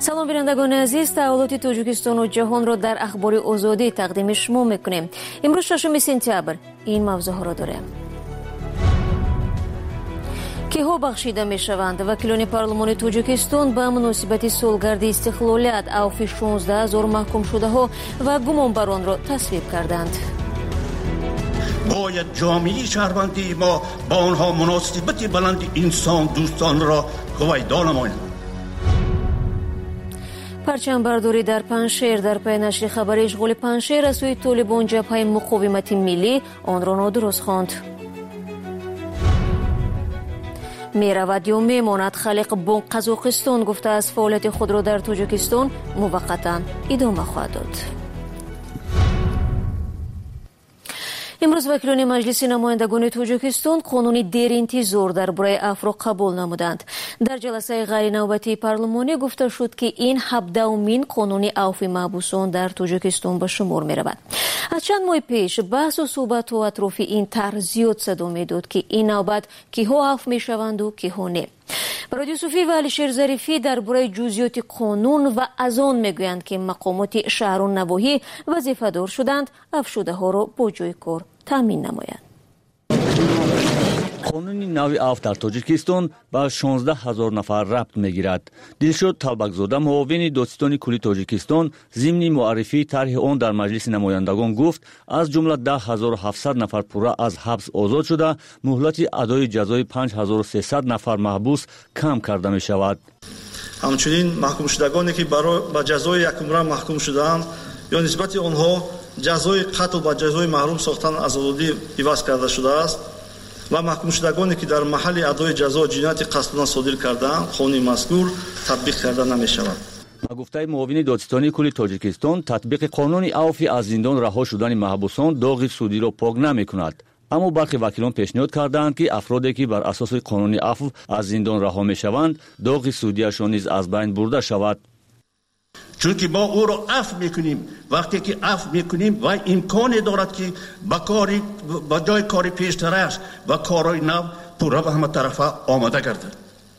салом бинандагони азиз, таҳволоти Тоҷикистону ҷаҳонро дар ахбори озодӣ тақдими шумо мекунем. имрӯз 6 сентябр ин мавзӯъҳоро дорем. киҳо бахшида мешаванд? вакилони парлумони Тоҷикистон ба муносибати солгарди истиқлолият авфи 16 000 маҳкумшудаҳо ва гумонбаронро тасвиб карданд. باید جامعه شهروندی ما با آنها مناسبت بلند انسان دوستان را هویدا نمایند. парчамбардорӣ дар Паншер дар пай нашри хабари ишғоли Паншер аз сӯи Толибон ҷабҳаи муқовимати миллӣ онро нодуруст хонд. меравад ё мемонад халиқ бонк Қазоқистон гуфтааст фаъолияти худро дар Тоҷикистон муваққатан идома хоҳад дод. имрӯз вакилони маҷлиси намояндагони Тоҷикистон қонуни деринтизор дар бораи афро қабул намуданд. дар ҷаласаи ғайринавбатии парлумонӣ гуфта шуд, ки ин 17-умин қонуни авфи маҳбусон дар Тоҷикистон ба шумор меравад. аз чанд моҳи пеш баҳсу суҳбатҳо атрофи ин тарҳ зиёд садо медод, ки ин навбат киҳо авф мешаванду киҳо не. барои Юсуфӣ ва Алишер Зарифӣ дар бораи ҷузъиёти қонун ва аз он мегӯянд, ки мақомоти шаҳру навоҳӣ вазифадор шуданд афшудаҳоро бо ҷои кор таъмин намоянд. қонуни нави авф дар Тоҷикистон ба 16 000 нафар рабт мегирад. Дилшод Талбакзода, муовини додистони кулли Тоҷикистон, зимни муаррифии тарҳи он дар маҷлиси намояндагон гуфт, аз ҷумла 10 700 нафар пурра аз ҳабс озод шуда, муҳлати адои ҷазои 5300 нафар маҳбус кам карда мешавад. ҳамчунин маҳкумшудагоне ки ба ҷазои якумра маҳкум шудаанд ё нисбати онҳо ҷазои қатл ба ҷазои маҳрум сохтан аз озодӣ иваз карда шудааст ва маҳкумшудагоне ки дар маҳалли адои ҷазо ҷинояти қасдона содир кардаанд қонуни мазкур татбиқ карда намешавад. ба гуфтаи муовини додистони кулли Тоҷикистон, татбиқи қонуни авфи аз зиндон раҳо шудани маҳбусон доғи судиро пок намекунад. аммо бархи вакилон пешниҳод карданд, ки афроде ки бар асоси қонуни авф аз зиндон раҳо мешаванд, доғи судияшон низ аз байн бурда шавад. چونکه ما او را عفو میکنیم. وقتی که عفو میکنیم و امکانی دارد که با جای کاری پیشترش و کارهای نو پورا به همه طرفه آماده گردد.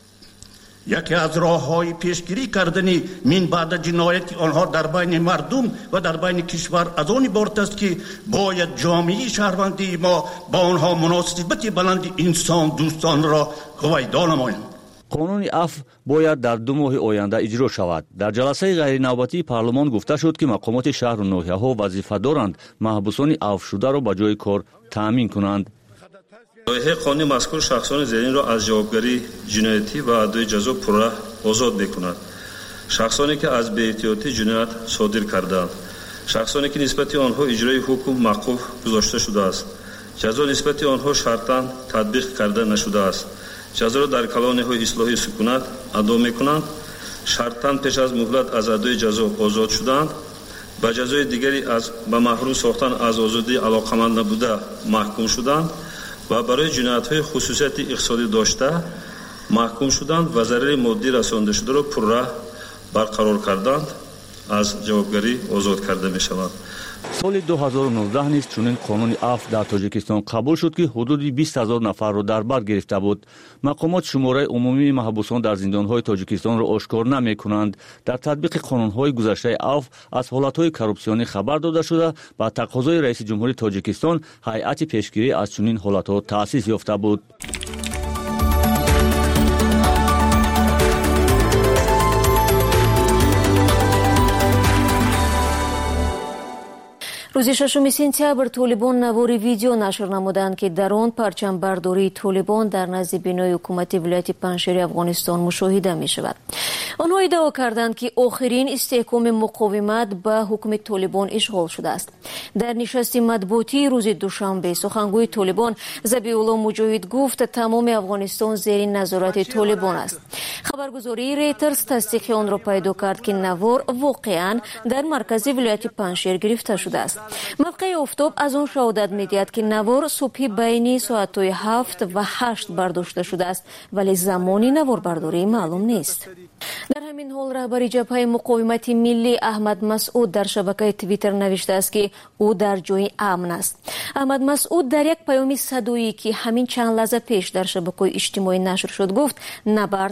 یکی از راه‌های پیشگیری کردنی من بعد جنایت آنها در بین مردم و در بین کشور از آن عبارت است که باید جامعه شهروندی ما با آنها مناسبت بلند انسان دوستان را هویدا نمایند. қонуни аф бояд дар 2 моҳи оянда иҷро шавад. дар ҷаласаи ғайринавбатии парлумон гуфта шуд, ки мақомоти шаҳру ноҳияҳо вазифа доранд маҳбусони авфшударо ба ҷои кор таъмин кунанд. лоиҳаи қонуни мазкур шахсони зеринро аз ҷавобгарии ҷиноятӣ ва адои ҷазо пурра озод мекунад. шахсоне ки аз беэҳтиётӣ ҷиноят содир кардаанд, шахсоне ки нисбати онҳо иҷрои ҳукм мавқуф гузошта шудааст, ҷазо нисбати онҳо шартан татбиқ карда нашудааст, ҷазоро дар калонияҳои ислоҳи сукунат адо мекунанд, шартан пеш аз муҳлат аз адои ҷазо озод шуданд, ба ҷазои дигари ба маҳрум сохтан аз озодӣ алоқаманд набуда маҳкум шуданд ва барои ҷиноятҳои хусусияти иқтисодӣ дошта маҳкум шуданд ва зарари моддӣ расондашударо пурра барқарор карданд, аз ҷавобгарӣ озод карда мешаванд. соли 2019 низ чунин қонуни авф дар Тоҷикистон қабул шуд, ки ҳудуди 20 000 нафарро дар бар гирифта буд. мақомот шумораи умумии маҳбусон дар зиндонҳои Тоҷикистонро ошкор намекунанд. дар татбиқи қонунҳои гузаштаи авф аз ҳолатҳои коррупсионӣ хабар дода шуда, ба тақозои раиси ҷумҳури Тоҷикистон ҳайати пешгирӣ аз чунин ҳолатҳо таъсис ёфта буд. рӯзи 6 сентябр Толибон навори видео нашр намуданд, ки дар он парчамбардории Толибон дар назди бинои ҳукумати вилояти Паншери Афғонистон мушоҳида мешавад. онҳо иддао карданд, ки охирин истеҳкоми муқовимат ба ҳукми Толибон ишғол шудааст. дар нишасти матбуотии рӯзи душанбе сухангӯи Толибон Забиулло Муҷоҳид гуфт, тамоми Афғонистон зери назорати Толибон аст. хабаргузории Reuters тасдиқи онро пайдо кард, ки навор воқеан дар маркази вилояти Паншер гирифта шудааст. мавқеи офтоб аз он шаҳодат медиҳад, ки навор субҳи байни соатҳои 7 ва 8 бардошта шудааст, вале замони наворбардорӣ маълум нест. дар ҳамин ҳол раҳбари ҷабҳаи муқовимати миллӣ Аҳмад Масъуд дар шабакаи Твиттер навиштааст, ки ӯ дар ҷои амн аст. Аҳмад Масъуд дар як паёми садоӣ, ки ҳамин чанд лаҳза пеш дар шабакаҳои иҷтимоӣ нашр шуд, гуфт, набард идома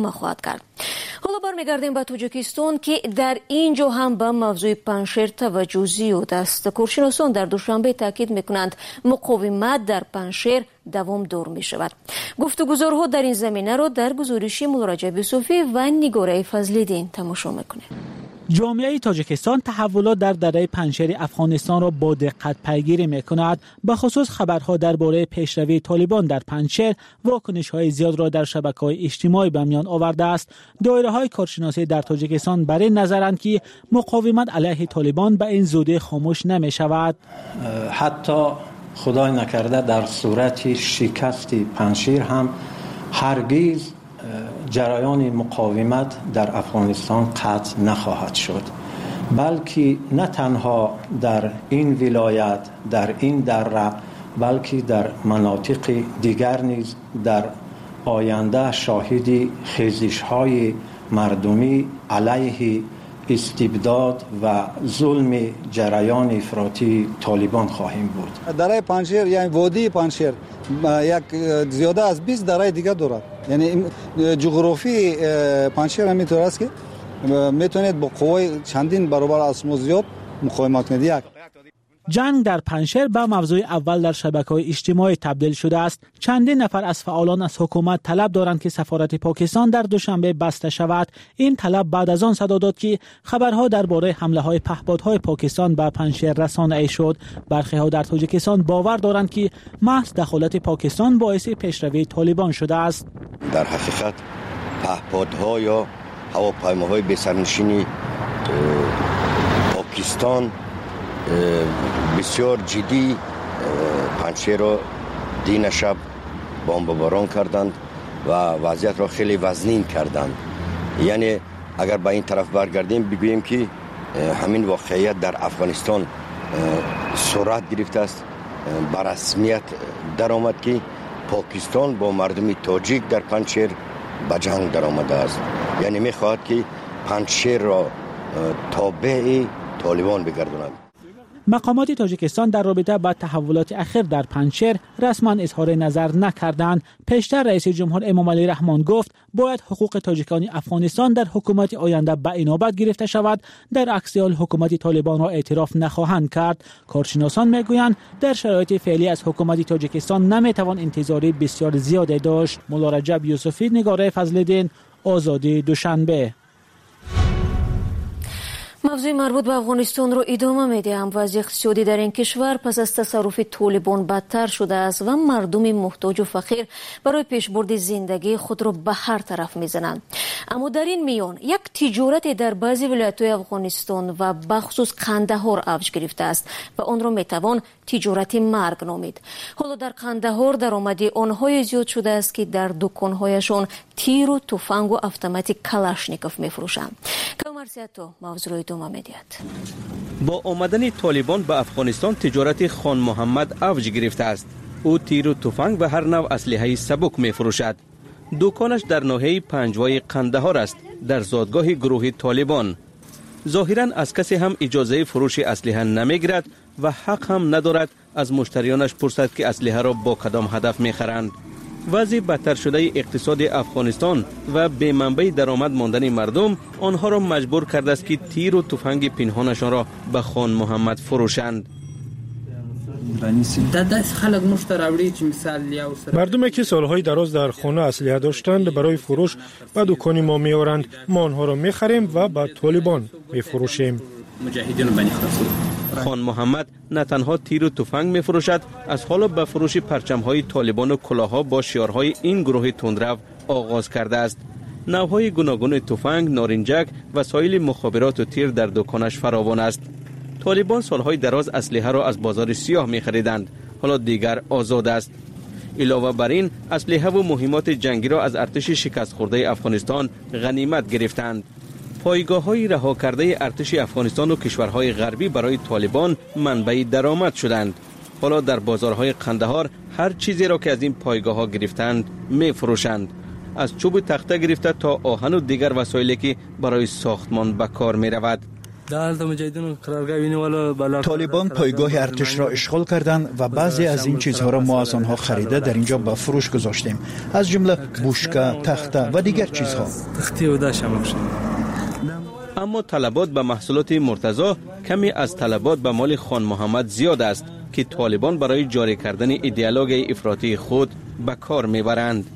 ادامه خواهد کرد. حالا برمیگردیم به تاجیکستان که در اینجا هم به موضوع پنجشیر توجه زیاد است. کارشناسان در دوشنبه تاکید میکنند مقاومت در پنجشیر دوام دار می شود. گفتگوزارها در این زمینه را در گزارشی مولا رجب یوسفی و نگاره فضل‌الدین تماشا میکنیم. جامعه تاجیکستان تحولات در دره پنجشیر افغانستان را با دقت پیگیری می‌کند. به خصوص خبرها درباره پیشروی طالبان در پنجشیر واکنش‌های زیاد را در شبکه‌های اجتماعی به میان آورده است. دایره‌های کارشناسی در تاجیکستان بر این نظرند که مقاومت علیه طالبان به این زودی خاموش نمی‌شود. حتی خدای نکرده در صورت شکست پنجشیر هم هرگز جریان مقاومت در افغانستان قطع نخواهد شد، بلکه نه تنها در این ولایت، در این دره، بلکه در مناطق دیگر نیز در آینده شاهد خیزش‌های مردمی علیه استبداد و ظلم جریان افراطی طالبان خواهیم بود. دره پنجشیر یعنی وادی پنجشیر یک زیاده از 20 دره دیگر دارد. یعنی جغرافی پنجشیر هم اینطور است که میتونید با قوای چندین برابر از ما زیاد مقاومت کنید. جنگ در پنجشیر به موضوع اول در شبکه‌های اجتماعی تبدیل شده است. چندین نفر از فعالان از حکومت طلب دارند که سفارت پاکستان در دوشنبه بسته شود. این طلب بعد از آن صدا داد که خبرها درباره حمله‌های پهپادهای پاکستان به پنجشیر رسانه‌ای شد. برخی‌ها در تاجیکستان باور دارند که محض دخالت پاکستان باعث پیشروی طالبان شده است. در حقیقت پهپادها یا هواپیماهای بی‌سرنشین پاکستان بسیار جدی پنجشیر را دین شب بمباران کردند و وضعیت را خیلی وزنین کردند. یعنی اگر به این طرف برگردیم بگوییم که همین واقعیت در افغانستان سرعت گرفته است. به رسمیت در آمد که پاکستان با مردم تاجیک در پنجشیر به جنگ در آمده است. یعنی می‌خواهد که پنجشیر را تابع طالبان بگرداند. مقامات تاجیکستان در رابطه با تحولات اخیر در پنجشیر رسما اظهار نظر نکردند. پیشتر رئیس جمهور امامعلی رحمان گفت باید حقوق تاجیکان افغانستان در حکومت آینده به اینابت گرفته شود، در عکس حال حکومت طالبان را اعتراف نخواهند کرد. کارشناسان میگویند در شرایط فعلی از حکومت تاجیکستان نمیتوان انتظاری بسیار زیاد داشت. مولا رجب یوسفی، نگاره فضل‌الدین، آزادی، دوشنبه. موضوع مربوط به افغانستان رو ادامه میدیم. وضع اقتصادی در این کشور پس از تصرف طالبان بدتر شده است و مردم محتاج و فقیر برای پیشبرد زندگی خود را به هر طرف میزنند. اما در این میان یک تجارت در بعضی ولایت‌های افغانستان و بخصوص قندهار اوج گرفته است و آن را میتوان تجارت مرگ نامید. حالا در قندهار درآمدی آنهای زیاد شده است که در دکانهایشان تیر و تفنگ و اتوماتیک کلاشنیکوف میفروشند. کامرسیاتو موضوع ادامه میدهد. با آمدن طالبان به افغانستان تجارت خان محمد اوج گرفته است. او تیر و تفنگ و هر نوع اسلحه سبک میفروشد. دکانش در ناحیه پنجوای قندهار است، در زادگاه گروه طالبان. ظاهرا از کسی هم اجازه فروش اسلحه نمیگیرد و حق هم ندارد از مشتریانش پرسد که اسلحه را با کدام هدف میخرند. وضع بدتر شده اقتصاد افغانستان و به منبع درآمد ماندن مردم آنها را مجبور کرده است که تیر و تفنگ پنهانشان را به خان محمد فروشند. مردمی که سالهای دراز در خانه اسلحه داشتند برای فروش به دکان ما میآورند، ما آنها را میخریم و به طالبان میفروشیم. خان محمد نه تنها تیر و تفنگ میفروشد، از حالا به فروش پرچم‌های طالبان و کلاه‌ها با شعارهای این گروه تندرو آغاز کرده است. نوع‌های گوناگون تفنگ، نارنجک و وسایل مخابرات و تیر در دکانش فراوان است. طالبان سالهای دراز اسلحه را از بازار سیاه می‌خریدند، حالا دیگر آزاد است. علاوه بر این اسلحه و مهمات جنگی را از ارتش شکست خورده افغانستان غنیمت گرفتند. پایگاه‌های رها کرده ارتش افغانستان و کشورهای غربی برای طالبان منبع درآمد شدند. حالا در بازارهای قندهار هر چیزی را که از این پایگاه‌ها گرفتند می‌فروشند، از چوب تخته گرفته تا آهن و دیگر وسایلی که برای ساختمان به کار می‌رود. طالبان پایگاه ارتش را اشغال کردند و بعضی از این چیزها را ما از آنها خریده در اینجا به فروش گذاشتیم، از جمله بوشکه، تخته و دیگر چیزها. اما طلبات به محصولات مرتضی کمی از طلبات به مال خان محمد زیاد است که طالبان برای جاری کردن ایدئولوژی افراطی خود به کار میبرند.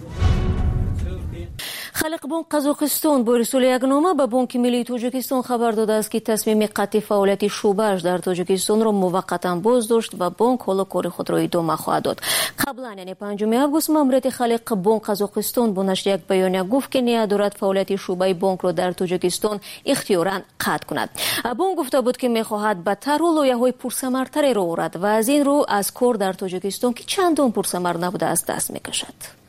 خلق بانک قزاقستان با ارسال یک نامه به بانک ملی تاجیکستان خبر داده است که تصمیم قطع فعالیت شعبه‌اش در تاجیکستان را موقتا بازداشت و بانک حالا کار خود را ادامه خواهد داد. قبلا یعنی 5 آگوست ماموریت خلق بانک قزاقستان با نشر یک بیانیه گفت که نیت دارد فعالیت شعبه بانک را در تاجیکستان اختیاراً قطع کند. بانک گفته بود که می‌خواهد به طرح لایحه‌های پرثمرتری را آورد و از این رو از کار در تاجیکستان که چندان پرثمر نبوده است دست می‌کشد.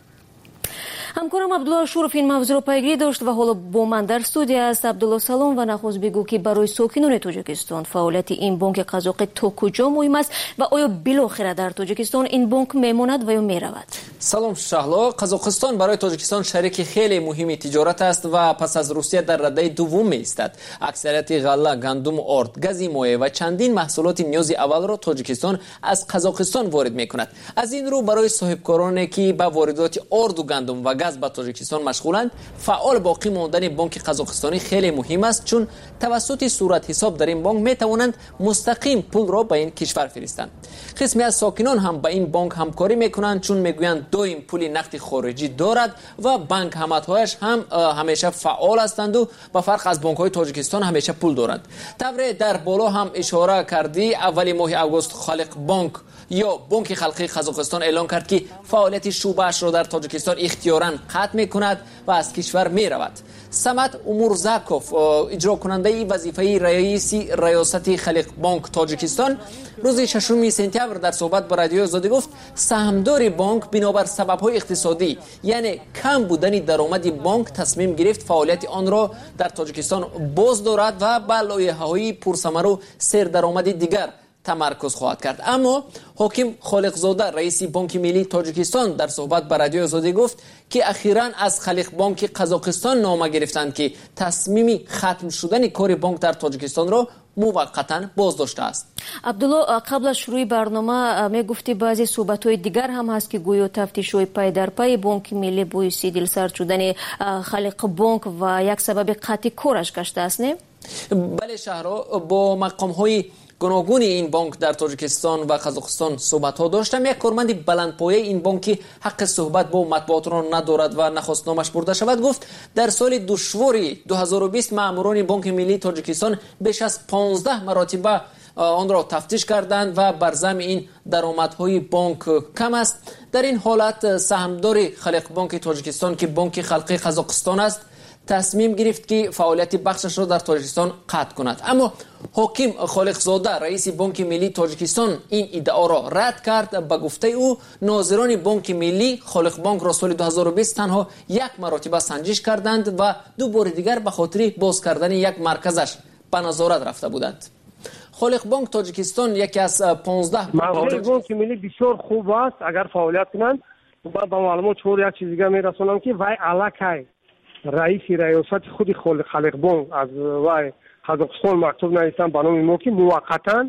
همکارم عبدالله شورف این موضوع را پیگیری داشت و حالا با من در استودیو است. عبدالله سلام و نخست بگو که برای ساکنان تاجیکستان فعالیت این بانک قزاق تا کجا مهم است و آیا بالاخره در تاجیکستان این بانک میماند و یا میرود؟ سلام شهلا. قزاقستان برای تاجیکستان شریک خیلی مهمی تجارت است و پس از روسیه در رده دوم می‌ایستد. اکثریت غله، گندم، آرد، گاز مایع و چندین محصولات نیاز اول را تاجیکستان از قزاقستان وارد می‌کند. از این رو برای صاحبکارانی که به واردات آرد و گندم و گاز به تاجیکستان مشغولند، فعال باقی ماندن بانک قزاقستانی خیلی مهم است، چون توسط صورت حساب در این بانک می‌توانند مستقیم پول را به این کشور فرستند. قسمی از ساکنان هم با این بانک همکاری می‌کنند، چون می‌گویند دویم پول نقد خارجی دارد و بانک همت‌هایش هم همیشه فعال هستند و با فرق از بانک‌های تاجیکستان همیشه پول دارند. طبعا در بالا هم اشاره کردی اول ماه آگوست خلق بانک یا بانک خلقی قزاقستان اعلام کرد که فعالیت شعبه‌اش را در تاجیکستان اختیاراً قطع می‌کند و از کشور می‌رود. سمت امورزاکوف، اجرا کننده وظیفه رئیس ریاست خلق بانک تاجیکستان، روز 6 سپتامبر در صحبت با رادیو آزادی گفت سهامدار بانک بنابر سبب‌های اقتصادی یعنی کم بودن درآمد بانک تصمیم گرفت فعالیت آن را در تاجیکستان باز دارد و به لایحه‌های پرثمر و سردرآمد دیگر تمرکز خواهد کرد. اما حاکم خالقزاده رئیس بانک ملی تاجیکستان در صحبت با رادیو آزادی گفت که اخیراً از خلق بانک قزاقستان نامه گرفتند که تصمیم ختم شدن کار بانک در تاجیکستان را موقتا بازداشته است. عبدالله، قبل از شروع برنامه میگفتی بعضی صحبت‌های دیگر هم هست که گویا تفتیش‌های پای در پای بانک ملی بایستی دلسرد شدن خلق بانک و یک سبب قطع کارش گشته است، نه؟ بله شهرا، با مقام‌های گوناگون این بانک در تاجیکستان و قزاقستان صحبت ها داشتم. یک کارمند بلندپایه این بانک حق صحبت با مطبوعات را ندارد و نخواست نامش برده شود گفت در سال دشوار 2020 ماموران بانک ملی تاجیکستان بیش از 15 مرتبه آن را تفتیش کردند و بر ضمن این درآمدهای بانک کم است. در این حالت سهامدار خلق بانک تاجیکستان که بانک خلقی قزاقستان است تصمیم گرفت که فعالیت بخشش را در تاجیکستان قطع کند. اما حاکم خالقزاده رئیس بانک ملی تاجیکستان این ادعا را رد کرد. به گفته او ناظران بانک ملی خالق بانک را سال 2020 تنها یک مرتبه سنجش کردند و دو بار دیگر به خاطر باز کردن یک مرکزش به نظارت رفته بودند. خالق بانک تاجیکستان یکی از 15 بانک ملی بسیار خوب است اگر فعالیت کنند. با معلومات چور یک چیز دیگه میرسونم که وای الکای رئیس ریاست خود خلق بانک از وای قزاقستان مکتوب نوشتن به نام ما که موقتا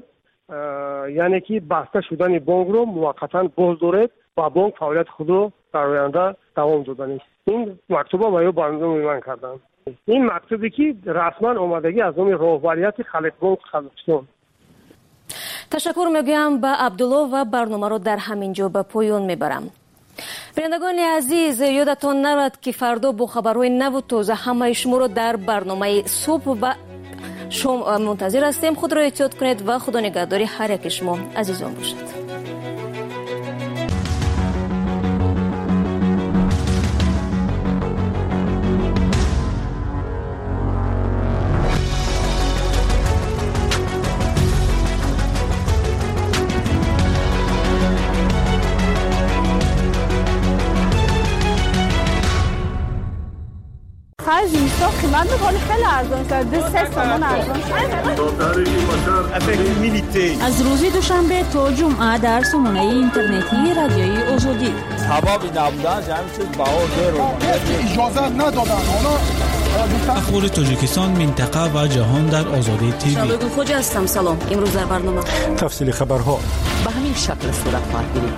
یعنی که بسته شدن بانک رو موقتا باز دارد و بانک فعالیت خود رو در آینده دوام دادن است. این مکتوبا ما برنامه من کردم. این مکتوبی که رسما آمادگی از نام رهبریت خلق بانک قزاقستان. تشکر میگویم به عبدالله و برنامه رو در همینجا به پایان میبرم. بینندگان عزیز، یادتان نرود که فردا با خبرهای نو و تازه همه شما رو در برنامه صبح و شما منتظر هستیم. خود را احتیاط کنید و خدا نگهداری هر یک شما عزیزان باشد. اینستا قیمت بکنه خیلی ارزان شد. 3 تومان ارزان شد. از روز دوشنبه تا جمعه در سامانه اینترنتی رادیوی آزادی. سبب نبودن جمع شد باور اجازه ندادن. حالا اخبار تاجیکستان، منطقه و جهان در آزادی تیوی. شبگون خوجا هستم. سلام. امروز در برنامه تفصیل خبرها به همین شکل صورت خواهد گرفت.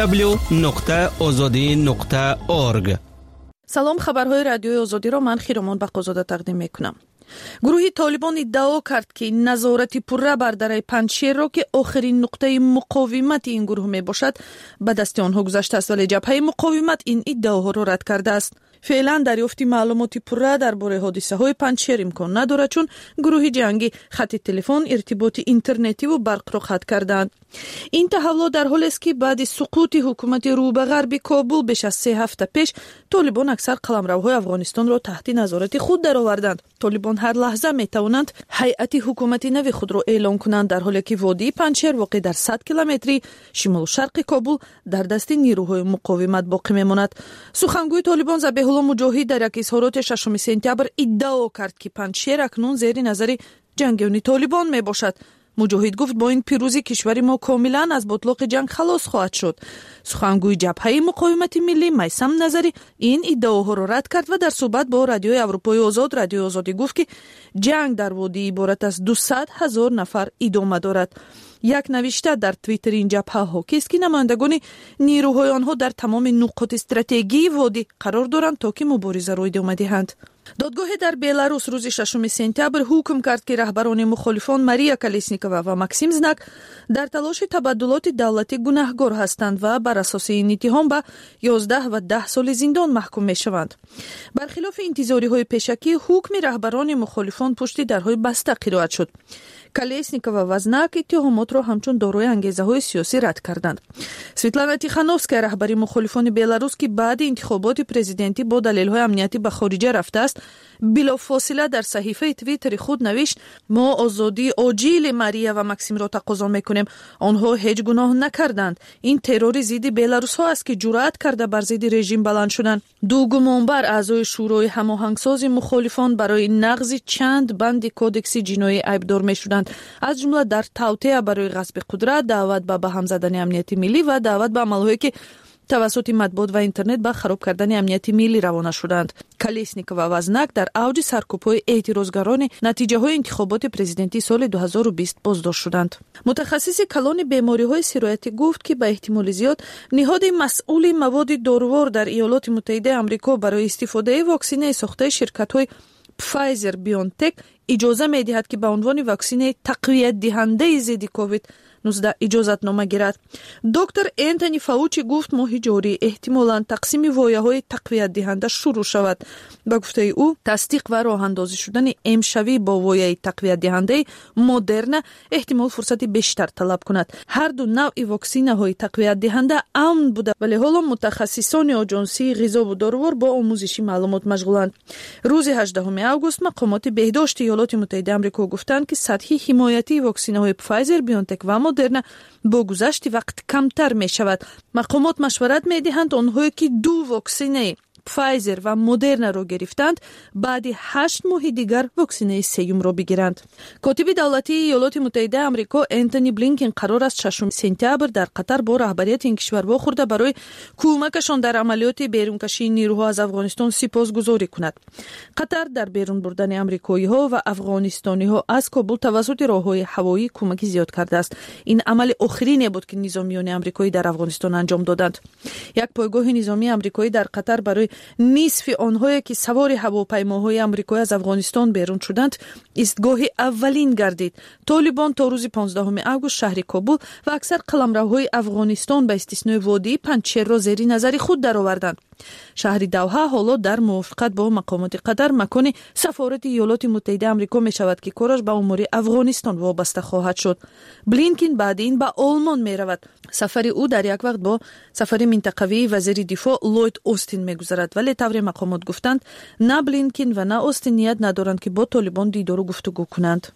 www.azadi.org. سلام، خبرهای رادیوی آزادی را من خیرمان بقازاده تقدیم میکنم. گروهی طالبان ادعا کرد که نظارت پرره بر دره پنجشیر را که آخرین نقطه مقاومت این گروه می باشد به دست آنها گذشته است، ولی جبهه مقاومت این ادعاها را رد کرده است. فعلا دریافت معلومات پرره درباره حادثه های پنجشیر امکان ندارد، چون گروه جنگی خط تلفن، ارتباط اینترنتی و برق را قطع کردند. این تحولات در حالی است که بعد سقوط حکومت رو به غرب کابل بیش از 3 هفته پیش طالبان اکثر قلمروهای افغانستان را تحت نظارت خود درآوردند. طالبان هر لحظه می توانند هیئت حکومتی نو خود را اعلام کنند، در حالی که وادی پنجشیر واقع در 100 کیلومتری شمال و شرق کابل در دست نیروهای مقاومت باقی میماند. سخنگوی طالبان ذبیح الله مجاهد در یک اظهارات 6 سپتامبر ادعا کرد که پنجشیر اکنون زیر نظر جنگیان طالبان می باشد. مجاهد گفت با این پیروزی کشور ما کاملا از بطلاق جنگ خلاص خواهد شد. سخنگوی جبهه مقاومت ملی میثم نظری این ادعاها را رد کرد و در صحبت با رادیوی اروپای آزاد، رادیو آزادی گفت که جنگ در وادی عبارت از 200,000 نفر ادامه دارد. یک نوشته در توییتر این جبهه حاکی است که نمایندگان نیروهای آنها در تمام نقاط استراتژی وادی قرار دارند تا که مبارزه را ادامه دهند. دادگاه در بلاروس روز 6 سپتامبر حکم کرد که رهبران مخالفان ماریا کالسنیکووا و ماکسیم زناک در تلاش تبادلات دولتی گناهکار هستند و بر اساس این اتهام به 11 و 10 سال زندان محکوم می شوند. برخلاف انتظاری های پیشکی، حکم رهبران مخالفان پشت درهای بسته قرائت شد. کالسنیکووا و زناک اتهامات را همچون دارای انگیزه های سیاسی رد کردند. سویتلانا تیخانوفسکا رهبر مخالفان بلاروس که بعد انتخابات پرزیدنتی با دلیل های امنیتی به خارج رفته است، بلافاصله در صحیفه توییتر خود نوشت: ما آزادی عاجل ماریا و ماکسیم را تقاضا میکنیم. آنها هیچ گناه نکردند. این ترور ضد بلاروس ها است که جرأت کرده بر ضد رژیم بلند شدند. دو گمانبر اعضای شورای هماهنگساز مخالفان برای نقض چند بند کودکس جنایی عیبدار میشدند، از جمله در توطئه برای غصب قدرت، دعوت به هم زدن امنیت ملی و دعوت به عملهایی که توسط مطبوعات و اینترنت به خراب کردن امنیت ملی روانه شدند. کالسنیکووا و زناک در اوج سرکوب‌های اعتراضگران نتیجه های انتخابات پرزیدنتی سال 2020 بازداشت شدند. متخصص کلان بیماری‌های سرایتی گفت که به احتمال زیاد نهاد مسئول مواد داروار در ایالات متحده آمریکا برای استفاده واکسن ساخته شرکت‌های فایزر بیونتک اجازه می‌دهد که به عنوان واکسن تقویت دهنده ضد کووید 19 اجازت نامه گیرد. دکتر انتونی فاوچی گفت ماه جاری احتمالاً تقسیم وایه‌های تقویت دهنده شروع شود. با گفته او تصدیق و راه اندازی شدن امشبی با وایه تقویت دهنده مدرن احتمال فرصت بیشتر طلب کند. هر دو نوع واکسین‌های تقویت دهنده امن بوده، ولی حالا متخصصان آژانسی غذا و داروار با آموزشی معلومات مشغولند. روز 18 آگوست مقامات بهداشت ایالات متحده آمریکا گفتند که سطح حمایتی واکسین‌های فایزر بیونتک و مدرن با گذشت وقت کمتر می شود. مقامات مشورت می دهند آنهایی که دو واکسن فایزر و مدرن را گرفتند بعد 8 ماه دیگر واکسن سوم را بگیرند. کاتب دولتی ایالات متحده آمریکا انتونی بلینکن قرار است 6 سپتامبر در قطر با رهبریت این کشور واخورده برای کمکشان در عملیات بیرونکشی نیروها از افغانستان سپاسگزاری کند. قطر در بیرون بردن آمریکایی‌ها و افغانستانی‌ها از کابل توسط راه‌های هوایی کمک زیاد کرده است. این عمل آخرین بود که نظامیان آمریکایی در افغانستان انجام دادند. یک پایگاه نظامی آمریکایی در قطر برای نصف آنهایی که سوار هواپیماهای آمریکایی از افغانستان بیرون شدند ایستگاه اولین گردید. طالبان تا روز 15 آگوست شهر کابل و اکثر قلمروهای افغانستان به استثنای وادی پنجشیر را زیر نظر خود درآوردند. شهر دوحه حالا در موافقت با مقامات قطر مکان سفارت ایالات متحده آمریکا می شود که کارش به امور افغانستان وابسته خواهد شد. بلینکن بعد این به آلمان می رود. سفر او در یک وقت با سفر منطقوی وزیر دفاع لوید اوستین می گذرد، ولی طور مقامات گفتند نه بلینکن و نه اوستین نیت ندارند که با طالبان دیدار و گفتگو کنند.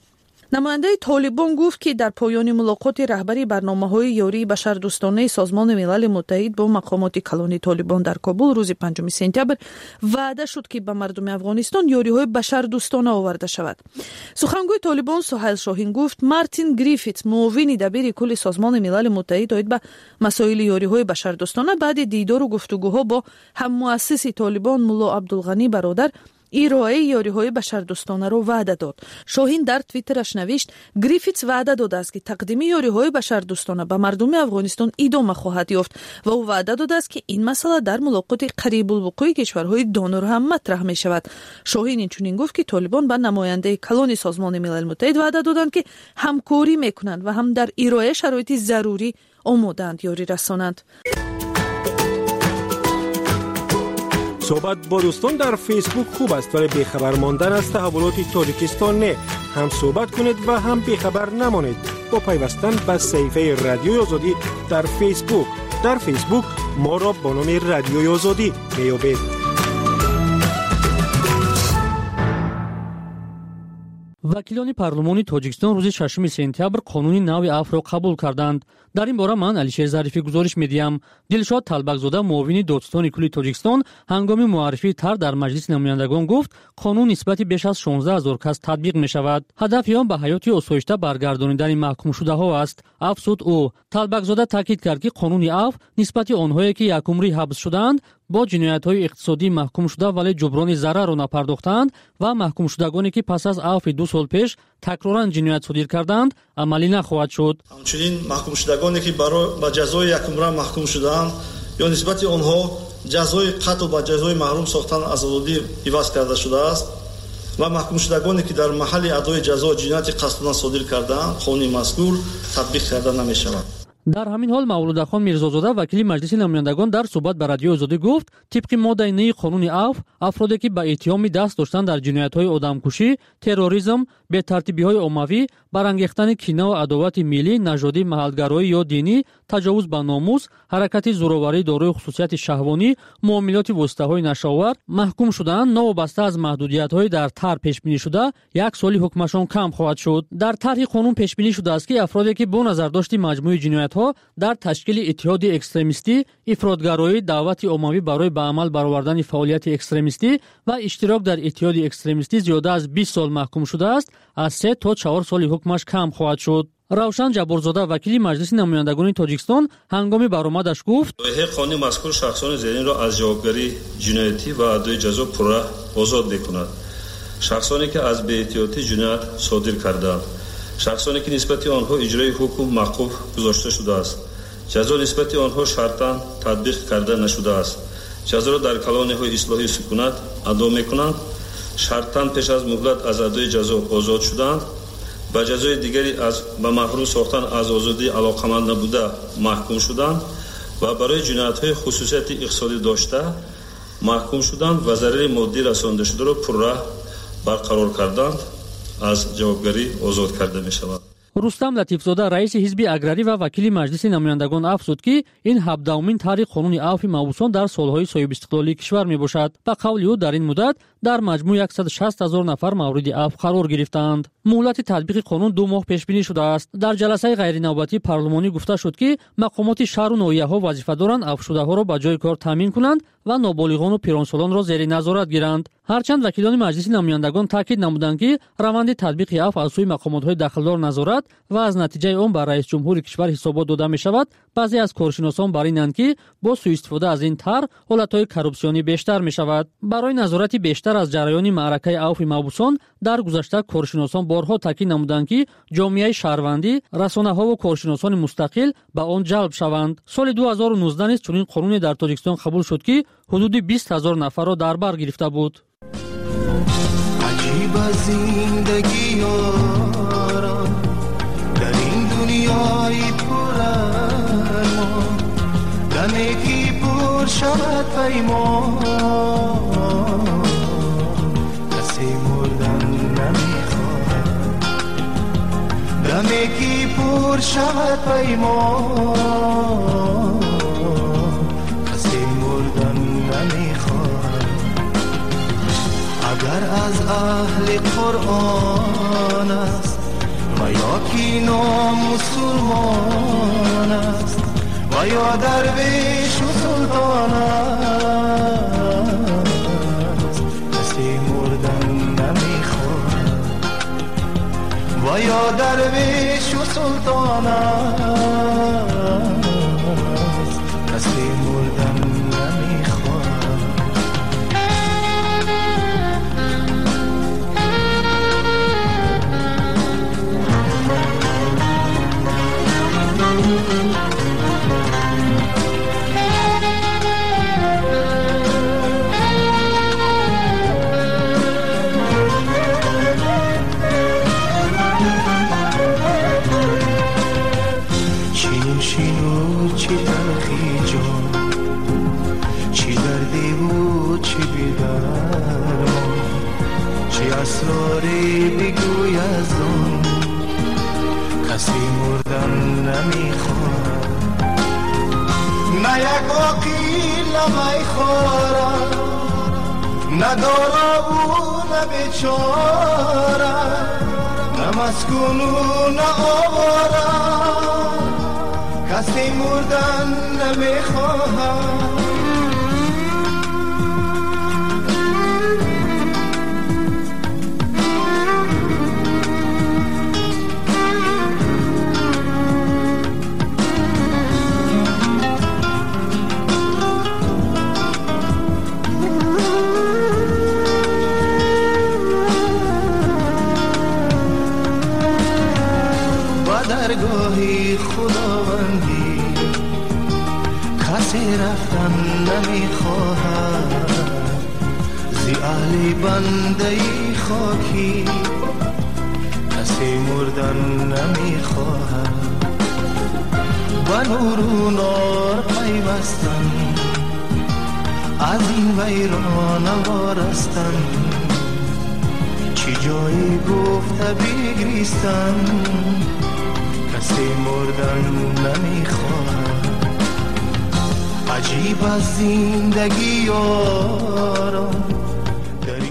намояндаи Толибон гуфт ки дар поёни мулоқоти раҳбари барномаҳои ёрии башардӯстонаи Созмони Милали Муттаҳид бо мақомоти калонии Толибон дар Кобул рӯзи 5 сентябр ваъда шуд ки ба мардуми Афғонистон ёриҳои башардӯстона оварда шавад. Сухангӯи Толибон Суҳайл Шоҳин гуфт Мартин Грифитс, муовини дабири кулли Созмони Милали Муттаҳид оид ба масоили ёриҳои башардӯстона баъди дидору гуфтугӯҳо бо ҳаммуассиси Толибон Мулло Абдулғанӣ бародар ироаи ёриҳои башардӯстонаро ваъда дод. Шоҳин дар твиттераш навишт: Грифитс ваъда додааст ки тақдими ёриҳои башардӯстона ба мардуми Афғонистон идома хоҳад ёфт ва ӯ ваъда додааст ки ин масъала дар мулоқоти қарибулвуқӯи кишварҳои донор ҳам матраҳ мешавад. Шоҳин инчунин гуфт ки Толибон ба намояндаи калони Созмони Милали Муттаҳид ваъда доданд ки ҳамкорӣ мекунанд ва ҳам дар ирояи шароити зарурӣ омодаанд ёрӣ расонанд. صحبت با دوستان در فیسبوک خوب است ولی بیخبر ماندن از تحولات تاجیکستان نه. هم صحبت کنید و هم بیخبر نمانید با پیوستن به صفحه رادیوی آزادی در فیسبوک. در فیسبوک ما را با نام رادیوی آزادی بیابید. وکیلان پارلمانی تاجیکستان روز 6 سپتامبر قانون نوی عفو را قبول کردند. در این باره من علیشیر ظریفی گزارش می‌دهم. دلشاد طلبک‌زاده معاون دادستان کلی تاجیکستان هنگام معرفی طرح در مجلس نمایندگان گفت قانون نسبت بیش از 16000 کس تطبیق می‌شود. هدف آن به حیات آسایشته برگردانیدن محکوم شده‌ها است. افزود او. طلبک‌زاده تاکید کرد که قانون عفو نسبت آنهایی که یک عمری حبس شدند با جنایت‌های اقتصادی محکوم شده ولی جبران ضرر را نپرداختند و محکوم شدگانی که پس از عفو 2 سال پیش تکراراً جنایت صادر کردند عملی نخواهد شد. همچنین محکوم شدگانی که با جزای یک عمر محکوم شدند یا نسبت آنها جزای قطع و با جزای محروم ساختن از آزادی عوض کرده شده است و محکوم شدگانی که در محل ادای جزا جنایت قصدانه صادر کردند قانون مذکور تطبیق کرده نمی‌شود. در همین حال مولودخان میرزازاده وکیل مجلس نمایندگان در صحبت با رادیو آزادی گفت طبق ماده 9 قانون عفو افرادی که به اتهام دست داشتن در جنایت‌های آدمکشی، تروریسم، بی‌ترتیبی‌های عمومی، برانگیختن کینه و عداوت ملی، نژادی، محل‌گرایی یا دینی، تجاوز به ناموس، حرکت زورآوری دارای خصوصیت شهوانی، معاملات واسطه‌های نشاور محکوم شدند نوابسته از محدودیت‌های در طرح پیش بینی شده 1 سال حکمشان کم خواهد شد. در طرح قانون پیش بینی شده است که افرادی که با نظرداشت مجموعه جنایت‌ها در تشکیل اتحاد اکستریمیستی، افراطگرایی، دعوت عمومی برای به عمل برآوردن فعالیت اکستریمیستی و اشتراک در اتحاد اکستریمیستی زیاده از 20 سال محکوم شده است، از 3 تا 4 سال حکمش کم خواهد شد. равшан ҷаборзода вакили маҷлиси намояндагони тоҷикистон ҳангоми баромадаш гуфт лоиҳаи қонуни мазкур шахсони зеринро аз ҷавобгарии ҷиноятӣ ва адои ҷазо пурра озод мекунад. шахсоне ки аз беэҳтиётӣ ҷиноят содир кардаанд, шахсоне ки нисбати онҳо иҷрои ҳукм мавқуф гузошта шудааст, ҷазо нисбати онҳо шартан татбиқ карда нашудааст, ҷазоро дар калонияҳои ислоҳии сукунат адо мекунанд, шартан пеш аз муҳлат аз адои ҷазо озод шуданд, ба ҷазои дигари ба маҳрум сохтан аз озодӣ алоқаманд набуда маҳкум шуданд ва барои ҷиноятҳои хусусияти иқтисодӣ дошта маҳкум шуданд ва зарари моддӣ расондашударо пурра барқарор карданд, аз ҷавобгарӣ озод карда мешаванд. рустам латифзода раиси ҳизби аграрӣ ва вакили маҷлиси намояндагон афзуд ки ин 17-умин тарҳи қонуни афви мавбусон дар солҳои соҳибистиқлолии кишвар мебошад. ба қавли ӯ дар ин муддат дар маҷмӯъ 160 000 нафар мавриди афв қарор гирифтаанд. муҳлати татбиқи қонун 2 моҳ пешбинӣ шудааст. дар ҷаласаи ғайринавбатии парлумонӣ гуфта шуд ки мақомоти шаҳру ноҳияҳо вазифа доранд афвшудаҳоро ба ҷои кор таъмин кунанд ва ноболиғону пиронсолонро зери назорат гиранд. ҳарчанд вакилони маҷлиси намояндагон таъкид намуданд ки раванди татбиқи афв аз сӯи мақомотҳои дахлдор назорат ва аз натиҷаи он ба раисҷумҳури кишвар ҳисобот дода мешавад, баъзе аз коршиносон бар инанд ки бо сӯистифода аз ин тарҳ ҳолатҳои коррупсионӣ бештар мешавад. барои назорати бештар аз ҷараёни маъракаи афви мавбусон дар гузашта коршиносон борҳо таъкид намуданд ки ҷомеаи шаҳрвандӣ, расонаҳо ва коршиносони мустақил ба он ҷалб шаванд. соли 2019 низ чунин қонуне дар тоҷикистон қабул шуд ки ҳудуди 20 000 нафарро дар бар гирифта буд. عجیب زندگی یاران در این دنیای پر ارمان دمی که پر شود پیمان کسی مردن نمیخواد دمی که پر شود پیمان کسی مردن نمیخواد اگر از اهل قرآن است و یا کی مسلمان است و یا درویش و سلطان است کسی مردن نمیخواهد و یا درویش و سلطان است کسی مردن نمیخواهد چی تلخی جان چی دردی بود چی بیدارم چی اسراری بگوی از اون کسی مردن نمیخواد نه یک وکیل نمیخورد نه دارا بود نه بیچاره نه مسکون و نه آواره کسی مردن نمیخواهد با درگاهی خداوندی کسی رفتن نمیخواهد زی اهل بنده خاکی کسی مردن نمیخواهد با نور و نار پیوستن از این ویران وارستن چی جایی گفته بگریستن کسی مردن نمیخواهد عجیب از زندگی یارم در این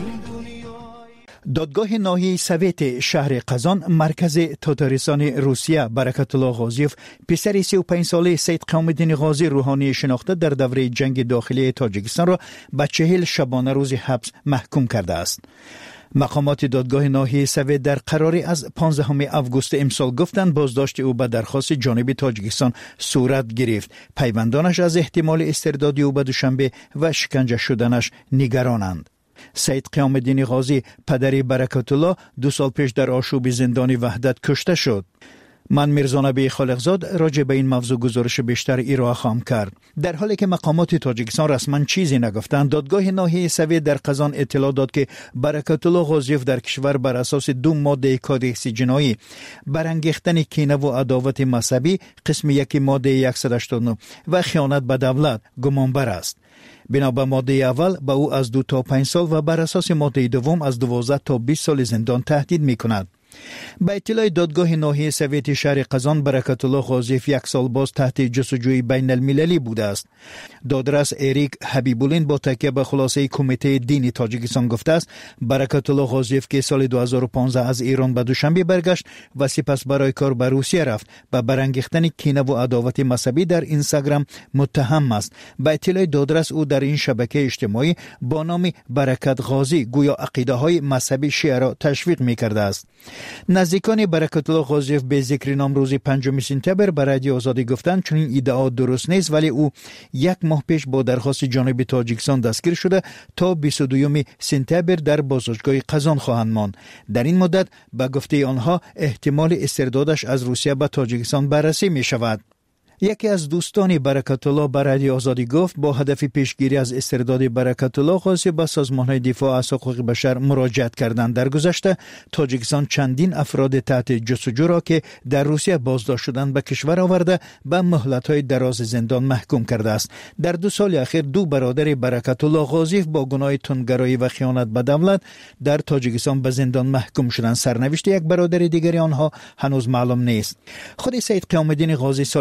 دادگاه ناحیه سویت شهر قزان مرکز تاتارستان روسیه برکت الله غازیف پسر 35 ساله سید قیام الدین غازی روحانی شناخته در دوره جنگ داخلی تاجیکستان را به 40 شبانه روز حبس محکوم کرده است. مقامات دادگاه ناحیه سوید در قراری از 15 آگوست امسال گفتند بازداشت او به درخواست جانب تاجیکستان صورت گرفت. پیوندانش از احتمال استرداد او به دوشنبه و شکنجه شدنش نگرانند. سید قیام الدین غازی پدر برکت الله 2 سال پیش در آشوب زندان وحدت کشته شد. من میرزا نبی خالقزاد راجع به این موضوع گزارش بیشتر ارائه خواهم کرد. در حالی که مقامات تاجیکستان رسما چیزی نگفتند، دادگاه ناحیه سوید در قزان اطلاع داد که برکت الله غازیف در کشور بر اساس 2 ماده کادکس جنایی برانگیختن کینه و عداوت مذهبی قسم 1 ماده 189 و خیانت به دولت گمانبر است. بنا به ماده اول به او از 2 تا 5 سال و بر اساس ماده دوم از 12 تا 20 سال زندان تهدید می‌کند. با اطلاع دادگاه ناحیه سویت شهر قزان برکت الله غازیف 1 سال باز تحت جستجوی بین المللی بوده است. دادرس اریک حبیبولین با تکیه به خلاصه کمیته دینی تاجیکستان گفته است برکت الله غازیف که سال 2015 از ایران به دوشنبه برگشت و سپس برای کار به روسیه رفت به برانگیختن کینه و عداوت مذهبی در اینستاگرام متهم است. با اطلاع دادرس او در این شبکه اجتماعی با نام برکت غازی گویا عقیده های مذهبی شیعه را تشویق می‌کرده است. نزدیکان برکت الله غازیف به ذکر نام روز 5 سپتامبر به رادیو آزادی گفتند چون این ادعا درست نیست، ولی او 1 ماه پیش با درخواست جانب تاجیکستان دستگیر شده تا 22 سپتامبر در بازداشتگاه قزان خواهند ماند. در این مدت به گفته آنها احتمال استردادش از روسیه به تاجیکستان بررسی می شود. یکی از دوستان برکت الله به رادیو آزادی گفت با هدف پیشگیری از استرداد برکت الله غازی به سازمان‌های دفاع از حقوق بشر مراجعت کردند. در گذشته تاجیکستان چندین افراد تحت جستجو را که در روسیه بازداشت شدند به کشور آورده به مهلت‌های دراز زندان محکوم کرده است. در 2 سال اخیر 2 برادر برکت الله غازی با گناه تندگرایی و خیانت به دولت در تاجیکستان به زندان محکوم شدند. سرنوشت یک برادر دیگری آنها هنوز معلوم نیست. خود سید قیام الدین غازی سال 2000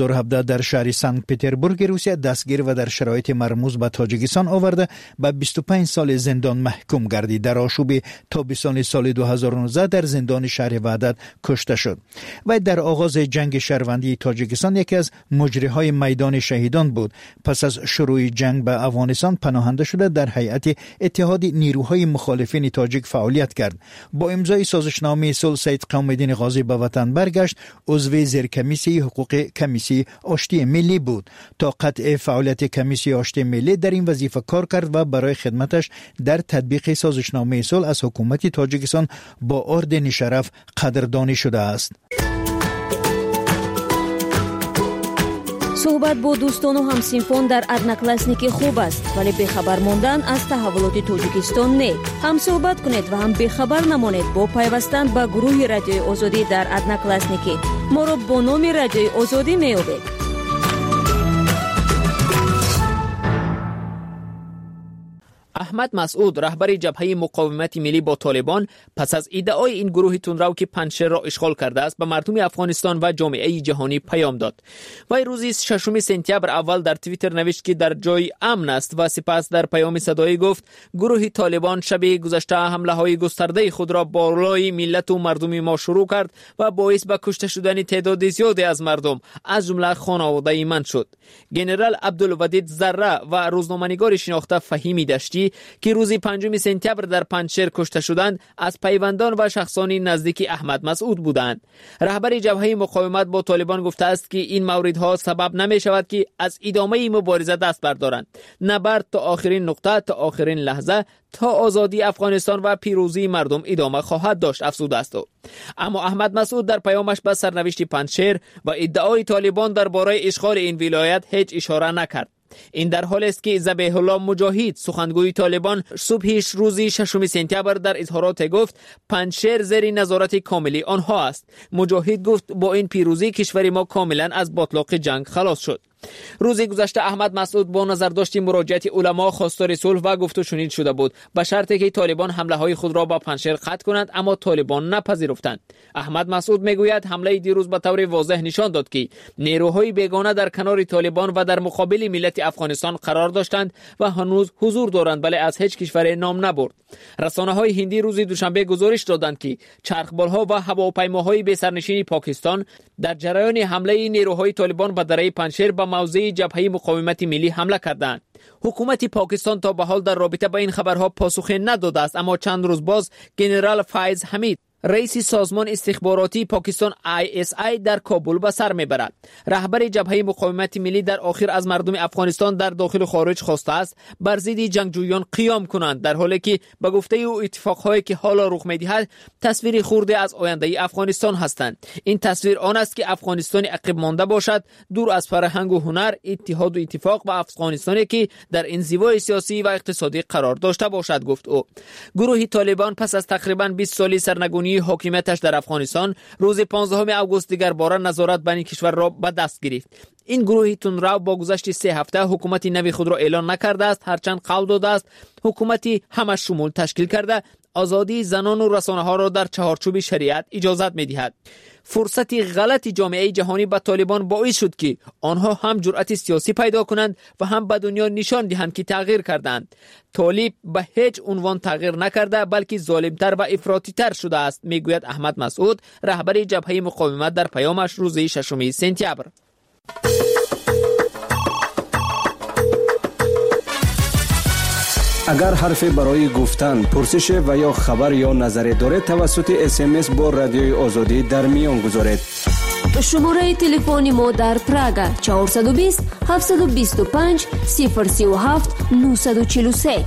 2017 در شهر سنت پتربورگ روسیه دستگیر و در شرایط مرموز به تاجیکستان آورده به 25 سال زندان محکوم گردید. در آشوب تابستان سال 2019 در زندان شهر وحدت کشته شد و در آغاز جنگ شهروندی تاجیکستان یکی از مجریهای میدان شهیدان بود. پس از شروع جنگ به افغانستان پناهنده شده در هیئت اتحاد نیروهای مخالفین تاجیک فعالیت کرد. با امضای سازشنامه صلح سید قوم الدین غازی به وطن برگشت. عضو زیرکمیسی حقوق کمیسی آشتی ملی بود. تا قطع فعالیت کمیسی آشتی ملی در این وظیفه کار کرد و برای خدمتش در تطبیق سازشنامه صلح از حکومت تاجیکستان با اردن شرف قدردانی شده است. صحبت با دوستان و همسینفون در ادناکلاسنیکی خوب است، ولی بخبر ماندن از تحولات تاجیکستان نه. هم صحبت کنید و هم بخبر نمانید با پیوستن به گروه رادیوی آزادی در ادناکلاسنیکی. ما را با نام رادیوی آزادی میابید. احمد مسعود رهبر جبهه مقاومت ملی با طالبان پس از ادعای این گروه تندرو که پنجشیر را اشغال کرده است به مردم افغانستان و جامعه جهانی پیام داد. وی روز 6 سپتامبر اول در توییتر نوشت که در جای امن است و سپس در پیام صدایی گفت گروه طالبان شب گذشته حمله‌های گسترده خود را بالای ملت و مردم ما شروع کرد و باعث به کشته شدن تعداد زیادی از مردم از جمله خانواده من شد. ژنرال عبدالودید ذره و روزنامه‌نگار شناخته فهیمی دشتی که روز 5 سپتامبر در پنجشیر کشته شدند از پیوندان و شخصان نزدیک احمد مسعود بودند. رهبر جبهه مقاومت با طالبان گفته است که این موردها سبب نمی شود که از ادامه مبارزه دست بردارند. نبرد تا آخرین نقطه، تا آخرین لحظه، تا آزادی افغانستان و پیروزی مردم ادامه خواهد داشت افزوده است. اما احمد مسعود در پیامش به سرنوشت پنجشیر و ادعای طالبان درباره اشغال این ولایت هیچ اشاره نکرد. این در حالی است که ذبیح الله مجاهد سخنگوی طالبان صبحش روز 6 سپتامبر در اظهارات گفت پنجشیر زیر نظارت کاملی آنها است. مجاهد گفت با این پیروزی کشور ما کاملا از باطلاق جنگ خلاص شد. روز گذشته احمد مسعود با نظرداشت مراجعت علما خواستار صلح و گفت و شنید شده بود به شرطی که طالبان حمله های خود را با پنجشیر قطع کنند، اما طالبان نپذیرفتند. احمد مسعود میگوید حمله دیروز به طور واضح نشان داد که نیروهای بیگانه در کنار طالبان و در مقابل ملت افغانستان قرار داشتند و هنوز حضور دارند، ولی از هیچ کشور نام نبرد. رسانه‌های هندی روز دوشنبه گزارش دادند که چرخبال‌ها و هواپیماهای بی سرنشین پاکستان در جریان حمله نیروهای طالبان به دره پنجشیر به موضع جبهه مقاومت ملی حمله کردند. حکومت پاکستان تا به حال در رابطه با این خبرها پاسخی نداده است، اما چند روز باز ژنرال فایز حمید رئیس سازمان استخباراتی پاکستان ISI در کابل به سر میبرد. رهبر جبهه مقاومت ملی در آخر از مردم افغانستان در داخل و خارج خواسته است بر ضد جنگجویان قیام کنند، در حالی که به گفته او اتفاقهایی که حالا رخ میدهد تصویر خورده از آینده افغانستان هستند. این تصویر آن است که افغانستان عقب مانده باشد، دور از فرهنگ و هنر، اتحاد و اتفاق با افغانستانی که در انزوای سیاسی و اقتصادی قرار داشته باشد، گفت او. گروه طالبان پس از تقریبا 20 سالی سرنگونی حاکمیتش در افغانستان روز 15 آگوست دیگر بار نظارت بر این کشور را به دست گرفت. این گروه تندرو با گذشت 3 هفته حکومت نوی خود را اعلان نکرده است، هرچند قول داده است حکومتی همه شمول تشکیل کرده آزادی زنان و رسانه ها را در چهارچوب شریعت اجازت می دهد. فرصتی غلط جامعه جهانی به طالبان باعث شد که آنها هم جرأت سیاسی پیدا کنند و هم به دنیا نشان دهند که تغییر کردند. طالب به هیچ عنوان تغییر نکرده بلکه ظالمتر و افراطی تر شده است، میگوید احمد مسعود رهبر جبهه مقاومت در پیامش روز 6 سپتامبر. اگر حرفی برای گفتن، پرسش و یا خبر یا نظری دارید توسط SMS با رادیوی آزادی در میان گذارید. شماره تلفنی ما در پراگ 420 725 037 943.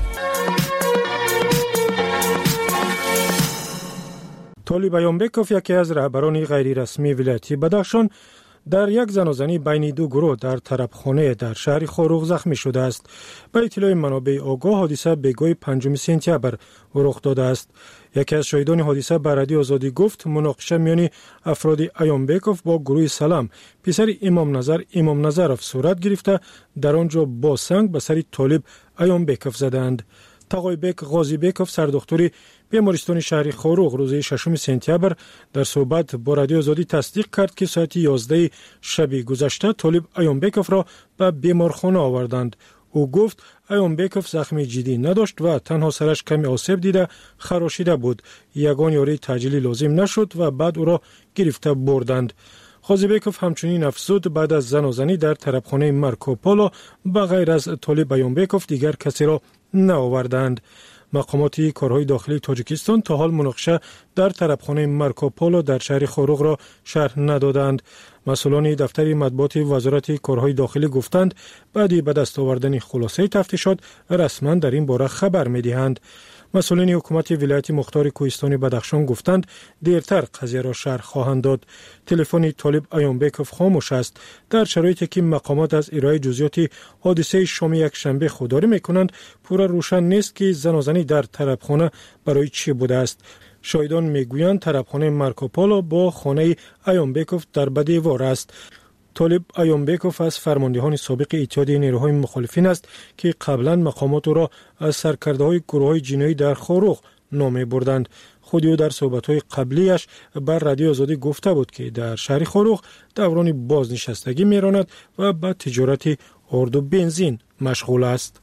طالب ایانبکوف یکی از رهبران غیر رسمی ولایت بدخشان در یک زنازنی بین دو گروه در طربخانه در شهر خاروغ زخمی شده است. به اطلاع منابع آگاه حادثه بگوی 5 سپتامبر رخ داده است. یکی از شاهدان حادثه به رادیو آزادی گفت مناقشه میان افراد ایانبکوف با گروه سلام پسر امام نظرف صورت گرفته در آنجا با سنگ به سر طالب ایانبکوف زدند. تقایبک غازیبکوف سردکتر بیمارستان شهر خاروق روز 6 سپتامبر در صحبت با رادیو آزادی تصدیق کرد که ساعت 11 شب گذشته طالب ایانبکوف را به بیمارخانه آوردند. او گفت ایانبکوف زخم جدی نداشت و تنها سرش کمی آسیب دیده خراشیده بود. یگان یاری تعجیلی لازم نشد و بعد او را گرفته بردند. غازیبکوف همچنین افزود بعد از زنازنی در طرفخانه مارکوپولو به غیر از طالب ایانبکوف دیگر کسی را نآوردند. مقامات کارهای داخلی تاجیکستان تا حال مناقشه در طرفخانه مارکوپولو در شهر خاروق را شرح ندادند. مسئولان دفتر مطبوعات وزارت کارهای داخلی گفتند بعد به دست آوردن خلاصه تفتیشات رسما در این باره خبر می‌دهند. مسئولین حکومت ولایت مختار کوهستان بدخشان گفتند دیرتر قضیه را شرح خواهند داد. تلفن طالب ایانبکوف خاموش است. در شرایطی که مقامات از ارائه جزئیات حادثه شام یک شنبه خودداری میکنند پورا روشن نیست که زنازنی در طرفخانه برای چی بوده است. شاهدان میگویند طرفخانه مارکوپولو با خانه ایانبکوف در بدیوار است. طالب ایانبکوف از فرماندهان سابق اتحادیه نیروهای مخالفین است که قبلا مقامات او را از سرکرده‌های گروه‌های جنایی در خاروق نام بردند. خود او در صحبت‌های قبلیش بر رادیو آزادی گفته بود که در شهر خاروق دوران بازنشستگی می‌راند و به تجارت آرد و بنزین مشغول است.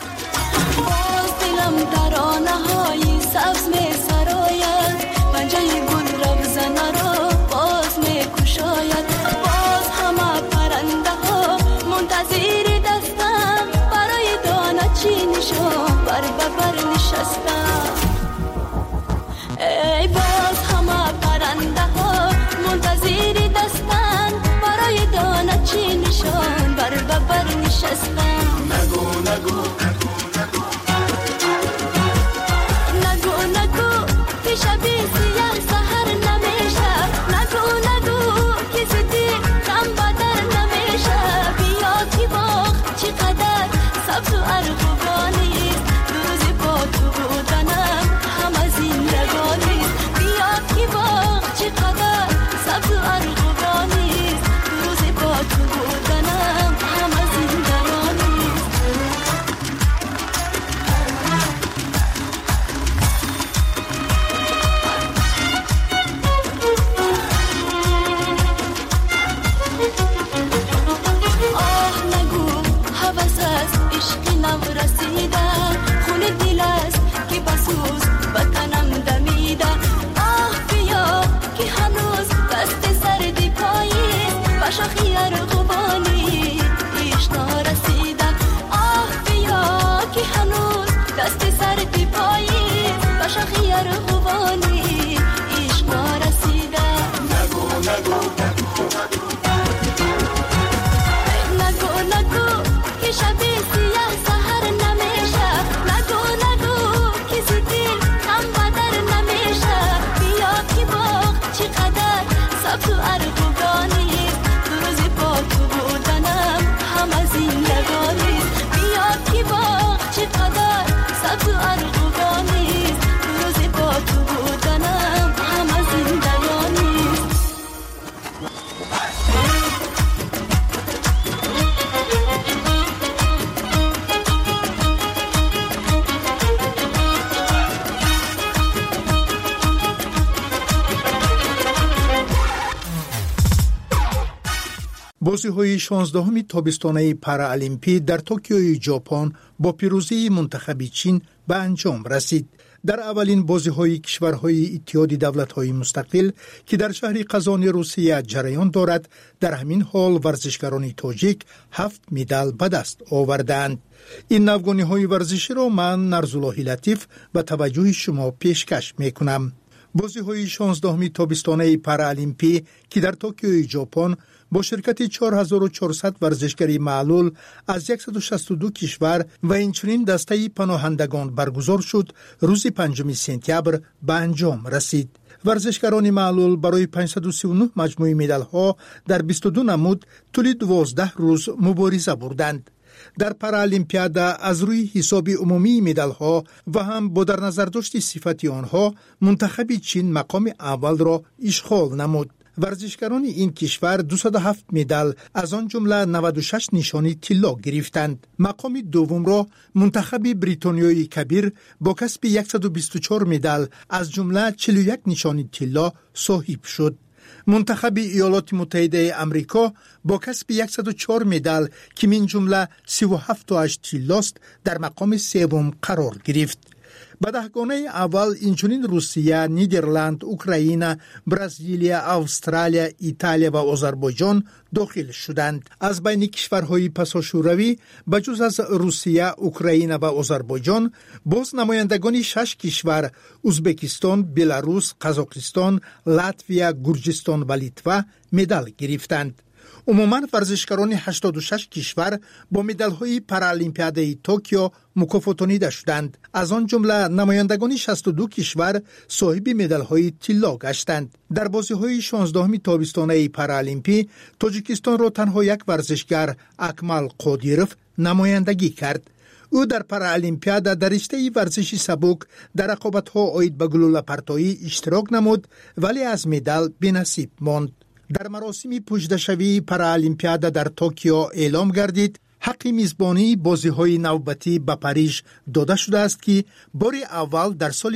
ای باز همه پرنده ها منتظر دستن برای دانه چی نشان بر ببر نشستن. نگو نگو نگو نگو که شبی سیاه سهر نمیشه. نگو نگو که زدی کم بدر نمیشه. بیا که باغ چقدر سبز و ارغوانیست روزی با تو بودنم همه زندگانیست. بیا که باغ چقدر سبز و ارغوانیست روزی با تو بودنم همه زندگانیست. آه نگو حوث است عشق نو رسیده خون دل است که بسوز بطنم دمیده. آه بیا که هنوز دست سردی پاییست و شاخی ارغوانی ایش نرسیده. آه بیا که هنوز دست سردی پاییست و شاخی ارغوانی ایش نرسیده. نگو نگو نگو نگو که شبی سیاه سهر نمیشه. نگو نگو که زدی کم بدر نمیشه. بیا که باغ چقدر سبز و ارغوانیست روزی با تو بودنم همه زندگانیست. بیا که باغ چقدر سبز و ارغوانیست روزی با تو بودنم همه زندگانیست. بازی‌های 16 تابستانه پارالیمپی در توکیو ژاپن با پیروزی منتخب چین به انجام رسید. در اولین بازی‌های کشورهای اتحاد دولت‌های مستقل که در شهر قزان روسیه جریان دارد، در همین حال ورزشکاران تاجیک 7 مدال به دست آوردند. این نوگانی‌های ورزشی را من نرزالله لطیف به توجه شما پیشکش می‌کنم. بازی‌های 16 تابستانه پارالیمپی که در توکیو ژاپن با شرکت 4400 ورزشکاری معلول از 162 کشور و اینچنین دسته پناهندگان برگزار شد، روز 5 سپتامبر به انجام رسید. ورزشکاران معلول برای 539 مجموعه مدال‌ها در 22 نمود طول 12 روز مبارزه بردند. در پارالیمپیاد از روی حساب عمومی مدال‌ها و هم با در نظر داشت صفت آنها، منتخب چین مقام اول را اشغال نمود. ورزشکاران این کشور 207 مدال از آن جمله 96 نشانی طلا گرفتند. مقام دوم را منتخب بریتانیایی کبیر با کسب 124 مدال از جمله 41 نشانی طلا صاحب شد. منتخب ایالات متحده امریکا با کسب 104 مدال که من جمله 37 طلاست در مقام سوم قرار گرفت. به دهگانه اول اینچنین روسیه، نیدرلند، اوکراین، برزیلیا، استرالیا، ایتالیا و آذربایجان داخل شدند. از بین کشورهای پساشوروی بجز از روسیه، اوکراین و آذربایجان باز نمایندگان 6 کشور ازبکستان، بلاروس، قزاقستان، لاتویا، گرجستان و لیتوا مدال گرفتند. عموما ورزشکاران 86 کشور با مدال‌های پارالیمپیادای توکیو مکافاتانیده شدند. از آن جمله نمایندگان 62 کشور صاحب مدال‌های طلا گشتند. در بازی‌های 16 تابستانه پارالیمپی تاجیکستان را تنها یک ورزشکار اکمل قادیروف نمایندگی کرد. او در پارالیمپیاد در رشته ورزش سبک در رقابت‌ها عاید به گلوله پرتایی اشتراک نمود ولی از مدال بی‌نصیب ماند. در مراسم پوشیده‌شوی پارالیمپیاد در توکیو اعلام گردید حق میزبانی بازی‌های نوبتی به پاریژ داده شده است که بار اول در سال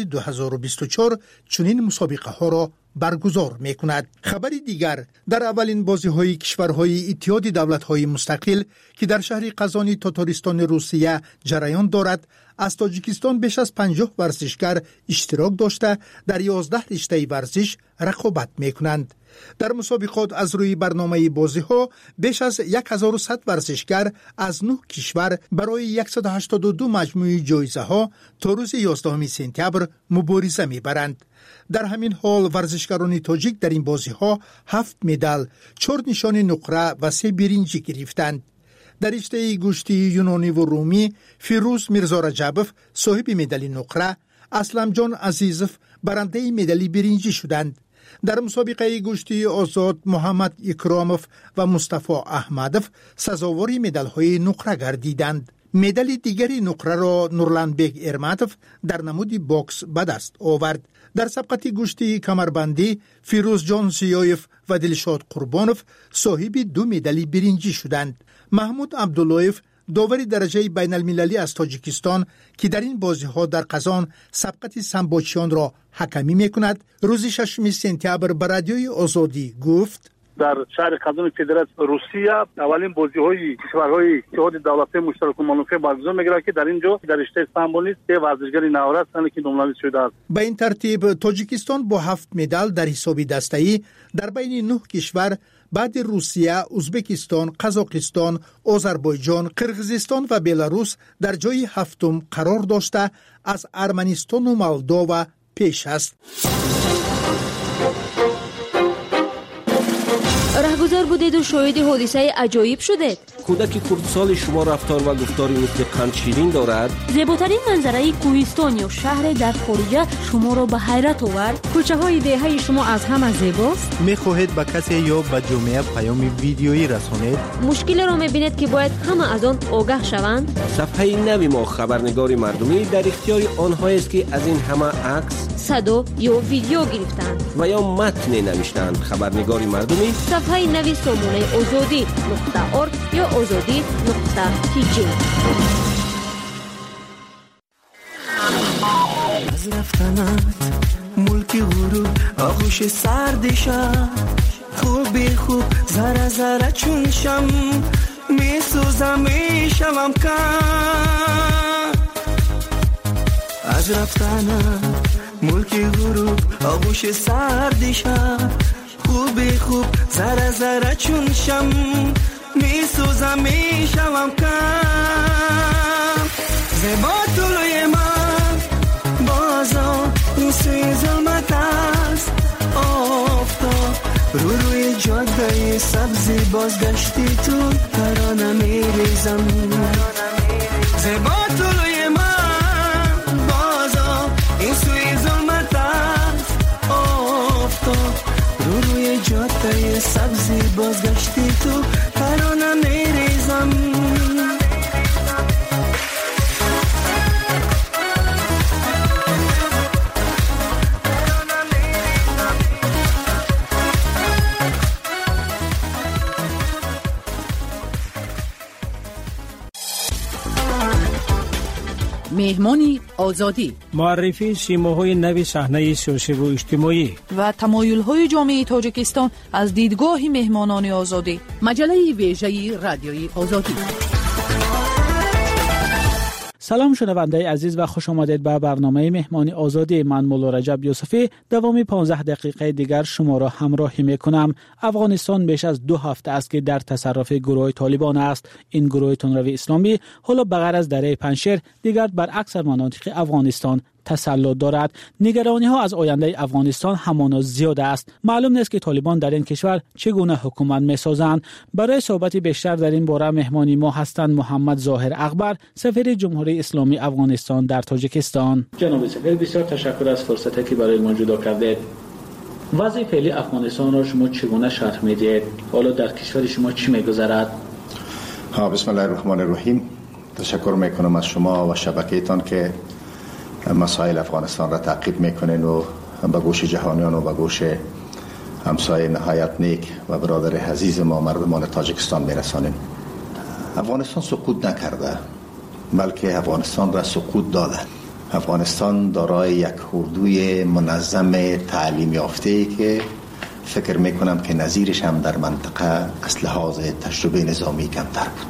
2024 چنین مسابقه‌ها را برگزار می‌کند. خبری دیگر در اولین بازی‌های کشورهای اتحاد دولت‌های مستقل که در شهر قزان تاتارستان روسیه جریان دارد، از تاجیکستان بیش از 50 ورزشکار اشتراک داشته در 11 رشته ورزش رقابت می‌کنند. در مسابقات از روی برنامه بازی‌ها بیش از 1100 ورزشکار از 9 کشور برای 182 مجموعه جایزه‌ها تا روز 11 سپتامبر مبارزه می‌برند. در همین حال ورزشکاران تاجیک در این بازی‌ها 7 مدال، 4 نشان نقره و 3 برنجی گرفتند. در رشته گوشتی یونانی و رومی فیروز میرزا رجبوف صاحب مدال نقره، اسلم جان عزیزوف برنده مدال برنجی شدند. در مسابقه گوشتی آزاد محمد اکراموف و مصطفی احمدوف سزاوار مدال‌های نقره گردیدند. مدال دیگری نقره را نورلانبگ ارماتوف در نمود باکس به دست آورد. در سبقت گوشتی کمربندی فیروز جان زیایف و دلشاد قربانوف صاحب 2 مدال برنجی شدند. محمود عبداللهیف داور درجه بین المللی از تاجیکستان که در این بازی‌ها در قزان سبقت سمباچیان را حکمی می‌کند، روز 6 سپتامبر به رادیوی آزادی گفت: در شهر قزان فدراسیون روسیه اولین بازی‌های کشورهای اتحاد دولت‌های مشترک المنافع برگزار می‌گردد که در اینجا در رشته سمبولی 3 ورزشکار نوآور هستند که نامزد شده است. به این ترتیب تاجیکستان با 7 مدال در حساب دسته‌ای در بین 9 کشور بعد روسیه، ازبکستان، قزاقستان، آذربایجان، قرقیزستان و بلاروس در جای 7م قرار داشته از ارمنستان و مولداوا پیش است. رهگذر بودید و شاهد حادثه عجایب شدید. کودک کردسال شما رفتار و گفتاری مثل قند شیرین دارد. زیباترین منظره کوهستان یا شهر در خارجه شما را به حیرت آورد. کوچه های دهه شما از همه زیباست. میخواهید به کسی یا به جامعه پیام ویدیویی رسانید؟ مشکل را میبینید که باید همه از آن آگاه شوند. صفحه نوی ما خبرنگار مردمی در اختیار آنها است که از این همه عکس، صدا یا ویدیو گرفتند و یا متن نوشتند. خبرنگار مردمی صفحه نوی سامانه azadi.org یا azadi.tg. از رفتنت ملک غرور آغوش سردشم، خوبی خوب ذره ذره چون شم میسوزم میشم کم. از رفتنت ملک غروب آغوش سردشم، خوبی خوب ذره ذره چون شم میسوزم میشم کم. زیبا طلوی من بازا این سوی ظلمت است، آفتاب روی جاده سبزی بازگشتی تو ترانه میریزم. زیبا طلوی من بازا این سوی ظلمت است، آفتاب روی جاده سبزی بازگشتی تو ترانه میریزم. مهمان آزادی، معرفی سیماهای نوی صحنه سیاسی و اجتماعی و تمایل‌های جامعه تاجیکستان از دیدگاه مهمانان آزادی. مجله ویژه رادیوی آزادی. سلام شنونده عزیز و خوش آمدید به برنامه مهمان آزادی. من مولا رجب یوسفی دوام 15 دقیقه دیگر شما را همراهی میکنم. افغانستان بیش از 2 هفته است که در تصرف گروه طالبان است. این گروه تندروی اسلامی حالا بغیر از دره پنجشیر دیگر بر اکثر مناطق افغانستان تسلط دارد. نگرانی ها از آینده افغانستان همانا زیاد است. معلوم نیست که طالبان در این کشور چگونه حکومت میسازند. برای صحبت بیشتر در این باره مهمانی ما هستند محمد ظاهر اکبر، سفیر جمهوری اسلامی افغانستان در تاجیکستان. جناب سفیر، بسیار تشکر از فرصتی که برای ما جدا کردید. وضع فعلی افغانستان را شما چگونه شرح میدید؟ حالا در کشور شما چی میگذرد؟ بسم الله الرحمن الرحیم. تشکر میکنم از شما و شبکه‌تان که مسائل افغانستان را تعقیب میکنین و به گوش جهانیان و به گوش همسایه نهایت نیک و برادر عزیز ما مردمان تاجیکستان میرسانین. افغانستان سقوط نکرده، بلکه افغانستان را سقوط داده. افغانستان دارای یک اردوی منظم تعلیم یافته‌ای که فکر میکنم که نظیرش هم در منطقه از لحاظ تجربه نظامی کمتر بود.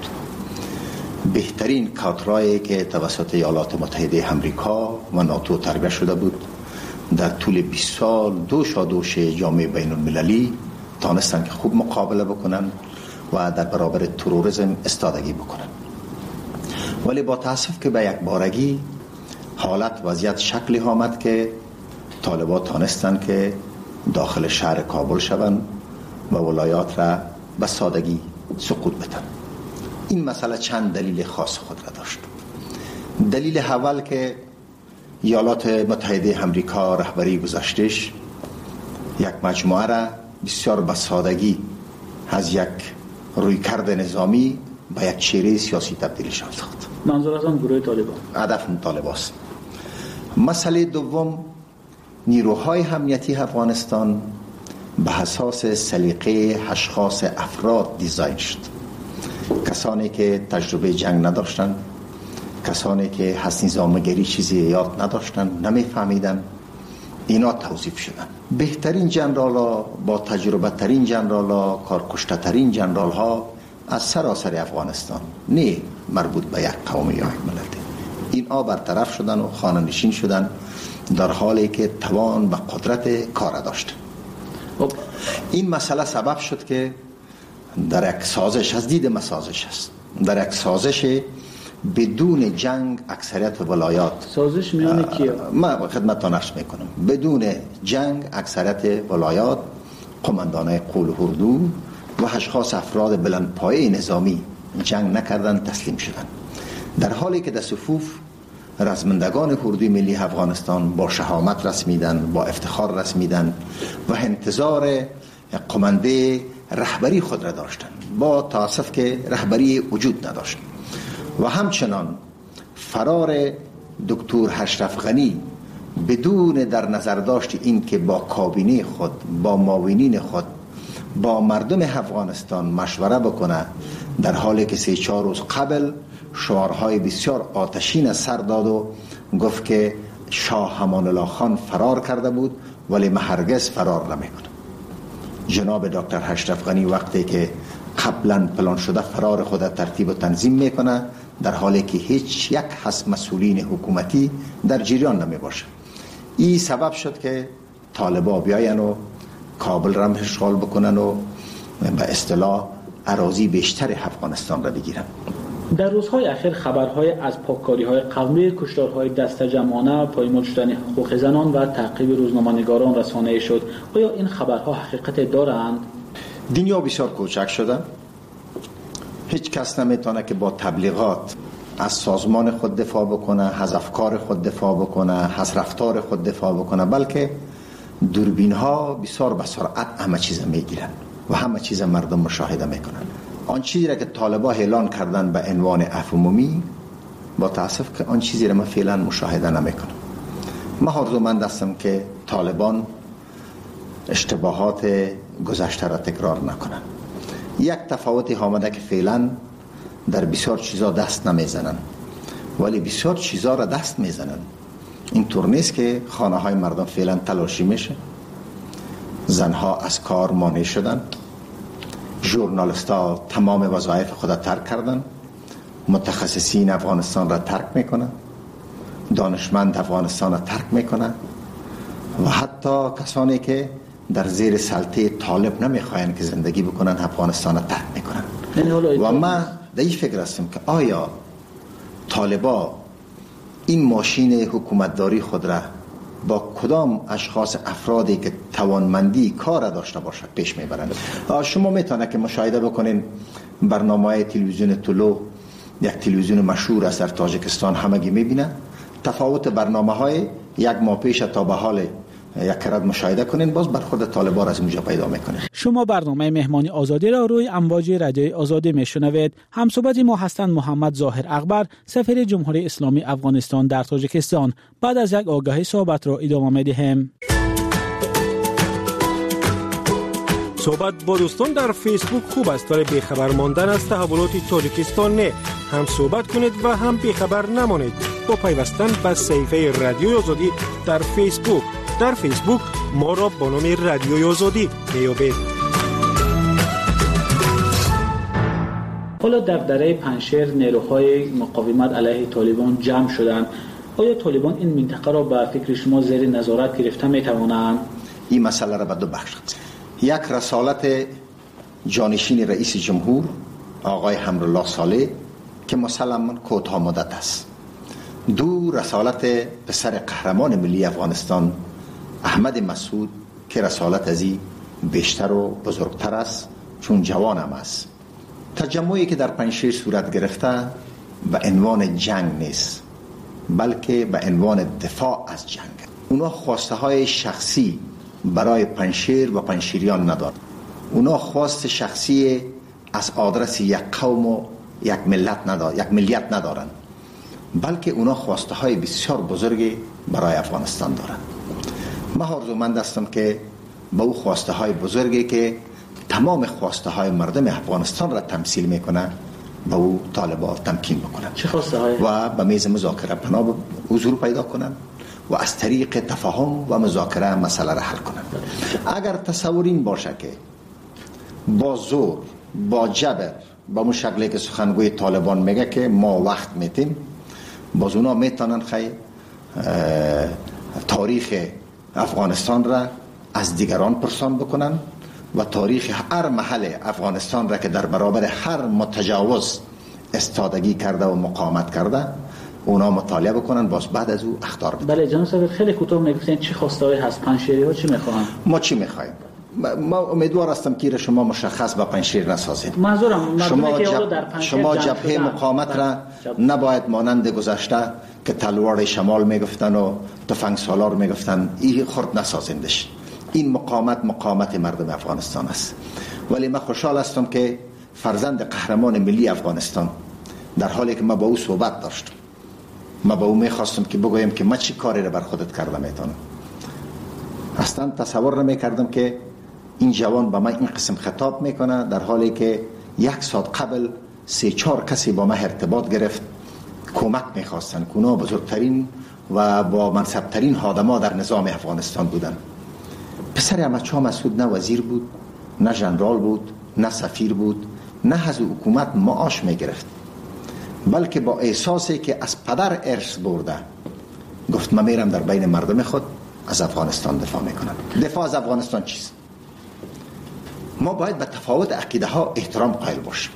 بهترین کادرایی که توسط ایالات متحده آمریکا و ناتو تربیت شده بود در طول 20 سال دوش جامعه بین المللی تانستن که خوب مقابله بکنن و در برابر تروریسم استادگی بکنن. ولی با تاسف که به یک بارگی حالت وضعیت شکلی آمد که طالبان تانستن که داخل شهر کابل شوند و ولایات را به سادگی سقوط بدن. این مسئله چند دلیل خاص خود را داشت. دلیل اول که ایالات متحده آمریکا رهبری گذاشتش یک مجموعه را بسیار به سادگی از یک رویکرد نظامی به یک چهره سیاسی تبدیلش ساخت. منظور از آن گروه طالبان؟ هدف طالبان است. مسئله دوم، نیروهای امنیتی افغانستان به اساس سلیقه اشخاص افراد دیزاین شد. کسانی که تجربه جنگ نداشتن، کسانی که حس نظامگری چیزی یاد نداشتن، نمیفهمیدن، اینا توظیف شدن. بهترین جنرالا با تجربه ترین جنرالا، کارکشته ترین جنرال ها از سراسر افغانستان، نه مربوط به یک قوم یا ملت، اینا برطرف شدن و خانه نشین شدن در حالی که توان و قدرت کار داشتن. این مسئله سبب شد که در یک سازش، از دید ما سازش است، در یک سازش بدون جنگ اکثریت ولایات، سازش میان کیا؟ ما خدمتتان عرض میکنم، بدون جنگ اکثریت ولایات قماندانای قول اردو و اشخاص افراد بلند پایه نظامی جنگ نکردن، تسلیم شدن، در حالی که در صفوف رزمندگان اردوی ملی افغانستان با شهامت رسمیدن، با افتخار رسمیدن و انتظار قمانده رهبری خود را داشتن، با تاسف که رهبری وجود نداشت. و همچنان فرار دکتر اشرف غنی بدون در نظر داشت این که با کابینه خود، با معاونین خود، با مردم افغانستان مشوره بکنه، در حالی که 3-4 روز قبل شعارهای بسیار آتشین سر داد و گفت که شاه امان الله خان فرار کرده بود ولی من هرگز فرار نمیکنم. جناب دکتر اشرف غنی وقتی که قبلا پلان شده فرار خود ترتیب و تنظیم میکنه، در حالی که هیچ یک از مسئولین حکومتی در جریان نمی باشه. این سبب شد که طالبان بیاین و کابل را اشغال بکنن و به اصطلاح اراضی بیشتر افغانستان را بگیرن. در روزهای اخیر خبرهای از پاککاری‌های قومی، کشتارهای دستجمعانه، پایمال شدن حقوق زنان و تعقیب روزنامه‌نگاران رسانه‌ای شد. آیا این خبرها حقیقت دارند؟ دنیا بسیار کوچک شده. هیچ کس نمیتونه که با تبلیغات از سازمان خود دفاع بکنه، از افکار خود دفاع بکنه، از رفتار خود دفاع بکنه، بلکه دوربین ها بسیار به سرعت همه چیز میگیرن و همه چیز مردم مشاهده میکنن. آن چیزی را که طالبان اعلان کردن به عنوان عفو عمومی، با تاسف که آن چیزی را من فعلا مشاهده نمیکنم. من آرزومند هستم که طالبان اشتباهات گذشته را تکرار نکنن. یک تفاوتی آمده که فعلا در بسیار چیزا دست نمیزنن. ولی بسیار چیزا را دست میزنن. اینطور نیست که خانه های مردم فعلا تلاشی میشه، زنها از کار مانع شدن، ژورنالیست ها تمام وظایف خود ترک کردن، متخصصین افغانستان را ترک میکنن، دانشمند افغانستان را ترک میکنن و حتی کسانی که در زیر سلطه طالب نمیخواین که زندگی بکنن افغانستان را ترک میکنن. و ما در این فکر هستیم که آیا طالبا این ماشین حکومتداری خود را با کدام اشخاص افرادی که توانمندی کار داشته باشد پیش میبرند؟ شما میتونه که مشاهده بکنین برنامه تلویزیون طلوع، یک تلویزیون مشهور است در تاجیکستان، همگی میبینن. تفاوت برنامه های یک ماه پیش تا به حال یک کرد مشاهده کنین، باز بر خود طالبان از اونجا پیدا میکنین. شما برنامه مهمانی آزادی را روی امواج رادیوی آزادی میشنوید. همصحبت ما هستند محمد ظاهر اکبر، سفیر جمهوری اسلامی افغانستان در تاجیکستان. بعد از یک آگاهی صحبت را ادامه میدهیم. صحبت با دوستان در فیسبوک خوب است، ولی بیخبر ماندن از تحولات تاجیکستان نه. هم صحبت کنید و هم بیخبر نمانید با پیوستن به صفحه رادیوی آزادی در فیسبوک. در فیسبوک ما را با نام رادیوی آزادی میابید. حالا در دره پنشیر نیروهای مقاومت علیه طالبان جمع شدند. آیا طالبان این منطقه را به فکر شما زیر نظارت گرفته میتوانند؟ این مسئله را به دو بخش قسمت. یک رسالت جانشین رئیس جمهور آقای حمدالله صالح که مسلماً کوتاه مدت است. دو رسالت پسر قهرمان ملی افغانستان احمد مسعود که رسالت ازی بیشتر و بزرگتر است چون جوان هم است. تجمعی که در پنشیر صورت گرفته به عنوان جنگ نیست، بلکه به عنوان دفاع از جنگ. اونا خواسته های شخصی برای پنشیر و پنشیریان ندارن. اونا خواست شخصی از آدرس یک قوم و یک ملیت ندارن، بلکه اونا خواسته های بسیار بزرگی برای افغانستان دارن. من آرزومند هستم که با او خواسته های بزرگی که تمام خواسته های مردم افغانستان را تمثیل میکنه با او طالبان تمکین بکنن. چه خواسته های؟ و به میز مذاکره پناه حضور پیدا کنن و از طریق تفاهم و مذاکره مسئله را حل کنن. اگر تصور این باشه که با زور، با جبر، با اون شکلی که سخنگوی طالبان میگه که ما وقت میتیم، باز اونا میتونن خیلی تاریخ افغانستان را از دیگران پرسان بکنن و تاریخ هر محل افغانستان را که در برابر هر متجاوز استادگی کرده و مقاومت کرده اونا مطالعه بکنن، باز بعد از او اخطار بدن. بله جناب صاحب، خیلی کوتاه میگفتین چی خواسته هست پنشیری ها چی میخوان؟ ما چی میخوایم؟ ما امیدوار هستم که شما مشخص با پنشیر نسازید. منظورم شما جبهه مقاومت را نباید مانند گذشته که تلوار شمال میگفتن و تفنگ سالار میگفتن این خرد نسازندش. این مقاومت مردم افغانستان است. ولی من خوشحال هستم که فرزند قهرمان ملی افغانستان در حالی که ما با او صحبت داشتم، ما با او میخواستم که بگویم که ما چی کاری را بر خودت کرده میتونم. اصلا تصور نمیکردم که این جوان با من این قسم خطاب میکنه در حالی که 1 ساعت قبل 3-4 کسی با من ارتباط گرفت، کمک میخواستن که اونا بزرگترین و با منصبترین خادما در نظام افغانستان بودن. پسر احمد شاه مسعود نه وزیر بود، نه ژنرال بود، نه سفیر بود، نه از حکومت معاش میگرفت، بلکه با احساسی که از پدر ارث برده گفت من میرم در بین مردم خود از افغانستان دفاع میکنم. دفاع از افغانستان چیست؟ ما باید به تفاوت عقیده ها احترام قائل باشیم.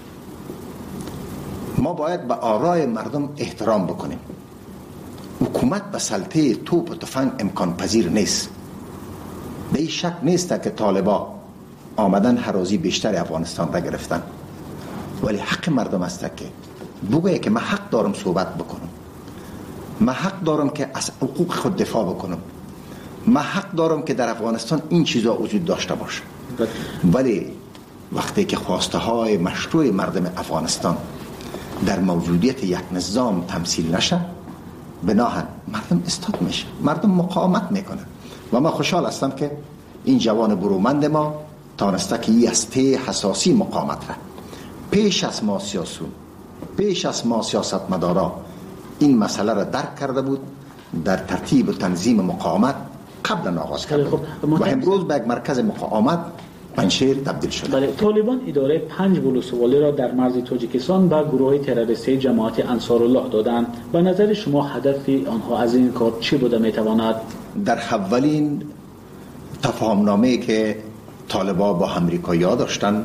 ما باید به آرای مردم احترام بکنیم. حکومت به سلطه توپ و تفنگ امکان پذیر نیست. به این شک نیست که طالبا آمدن هرازی بیشتر افغانستان را گرفتن، ولی حق مردم است که بگویه که من حق دارم صحبت بکنم، من حق دارم که از حقوق خود دفاع بکنم، من حق دارم که در افغانستان این چیزا وجود داشته باشه. ولی وقتی که خواسته های مشروع مردم افغانستان در موجودیت یک نظام تمثیل نشه، بناهن مردم استاد میشه، مردم مقاومت میکنن. و من خوشحال هستم که این جوان برومند ما تانسته که این هسته حساسی مقاومت را پیش از ما سیاست مدارا این مسئله را درک کرده بود، در ترتیب و تنظیم مقاومت قبلا آغاز کرده بود و امروز به یک مرکز مقاومت پنشیر تبدیل شده. بله، طالبان اداره 5 ولسوالی را در مرز تاجیکستان به گروه تروریستی جماعت انصارالله دادند. به نظر شما هدف آنها از این کار چی بوده میتواند؟ در اولین تفاهمنامه‌ای که طالبان با امریکایی‌ها داشتن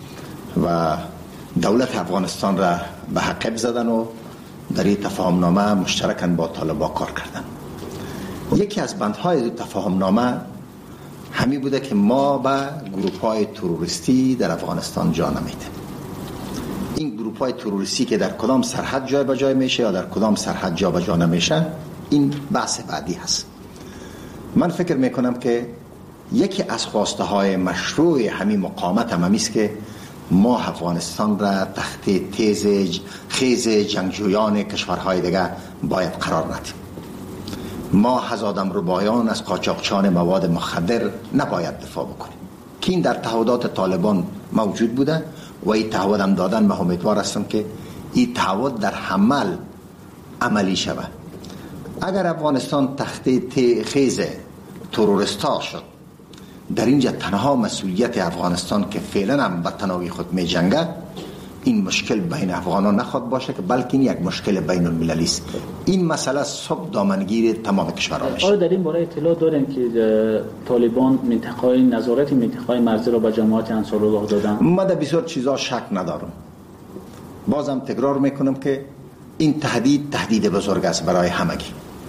و دولت افغانستان را به حقیب زدن و در این تفاهمنامه مشترکاً با طالبان کار کردن. یکی از بندهای تفاهمنامه همین بوده که ما به گروه‌های تروریستی در افغانستان جا نمیدیم. این گروه‌های تروریستی که در کدام سرحد جای به جای میشه یا در کدام سرحد جا به جا نمیشه، این بحث بعدی هست. من فکر میکنم که یکی از خواسته های مشروع همین مقاومت هم است که ما افغانستان را تحت خیز جنگجویان کشورهای دیگه باید قرار ندیم. ما از آدمربایان، از قاچاقچیان مواد مخدر نباید دفاع بکنیم که این در تعهدات طالبان موجود بوده و این تعهد هم دادن. من امیدوار هستم که این تعهد در عملی شود. اگر افغانستان تحت خیز تروریستا شد، در اینجا تنها مسئولیت افغانستان که فعلا هم به تنهایی خود می جنگه، این مشکل بین افغانان نخواد باشه که بلکه این یک مشکل بین المللی است. این مسئله صبح دامنگیر تمام کشورها میشه. آیا در این باره اطلاع داریم که طالبان نظارت منطقه مرزی را به جماعت انصارالله دادن؟ من در بسیار چیزا شک ندارم. بازم تکرار میکنم که این تهدید بزرگ است برای همگی.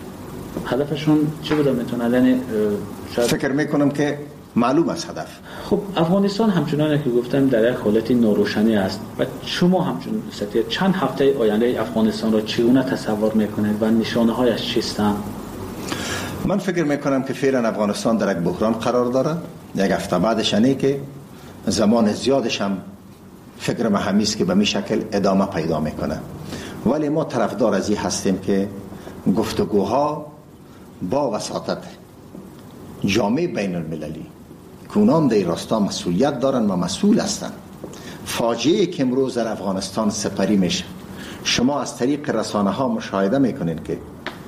هدفشون چی بوده میتونه؟ فکر میکنم که معلوم است هدف. خب افغانستان همچنان که گفتم در یک حالت ناروشنی است و شما همچنان چند هفته آینده افغانستان را چگونه تصور میکنید و نشانه هایش چیستند؟ من فکر میکنم که فعلا افغانستان در یک بحران قرار داره. یک هفته بعدش اینه که زمان زیادش هم فکر من همی است که به می شکل ادامه پیدا میکنه. ولی ما طرفدار از این هستیم که گفتگوها با وساطت جامعه بین المللی که اونام در راستا مسئولیت دارن و مسئول هستن. فاجعه که امروز در افغانستان سپری میشه، شما از طریق رسانه ها مشاهده میکنین که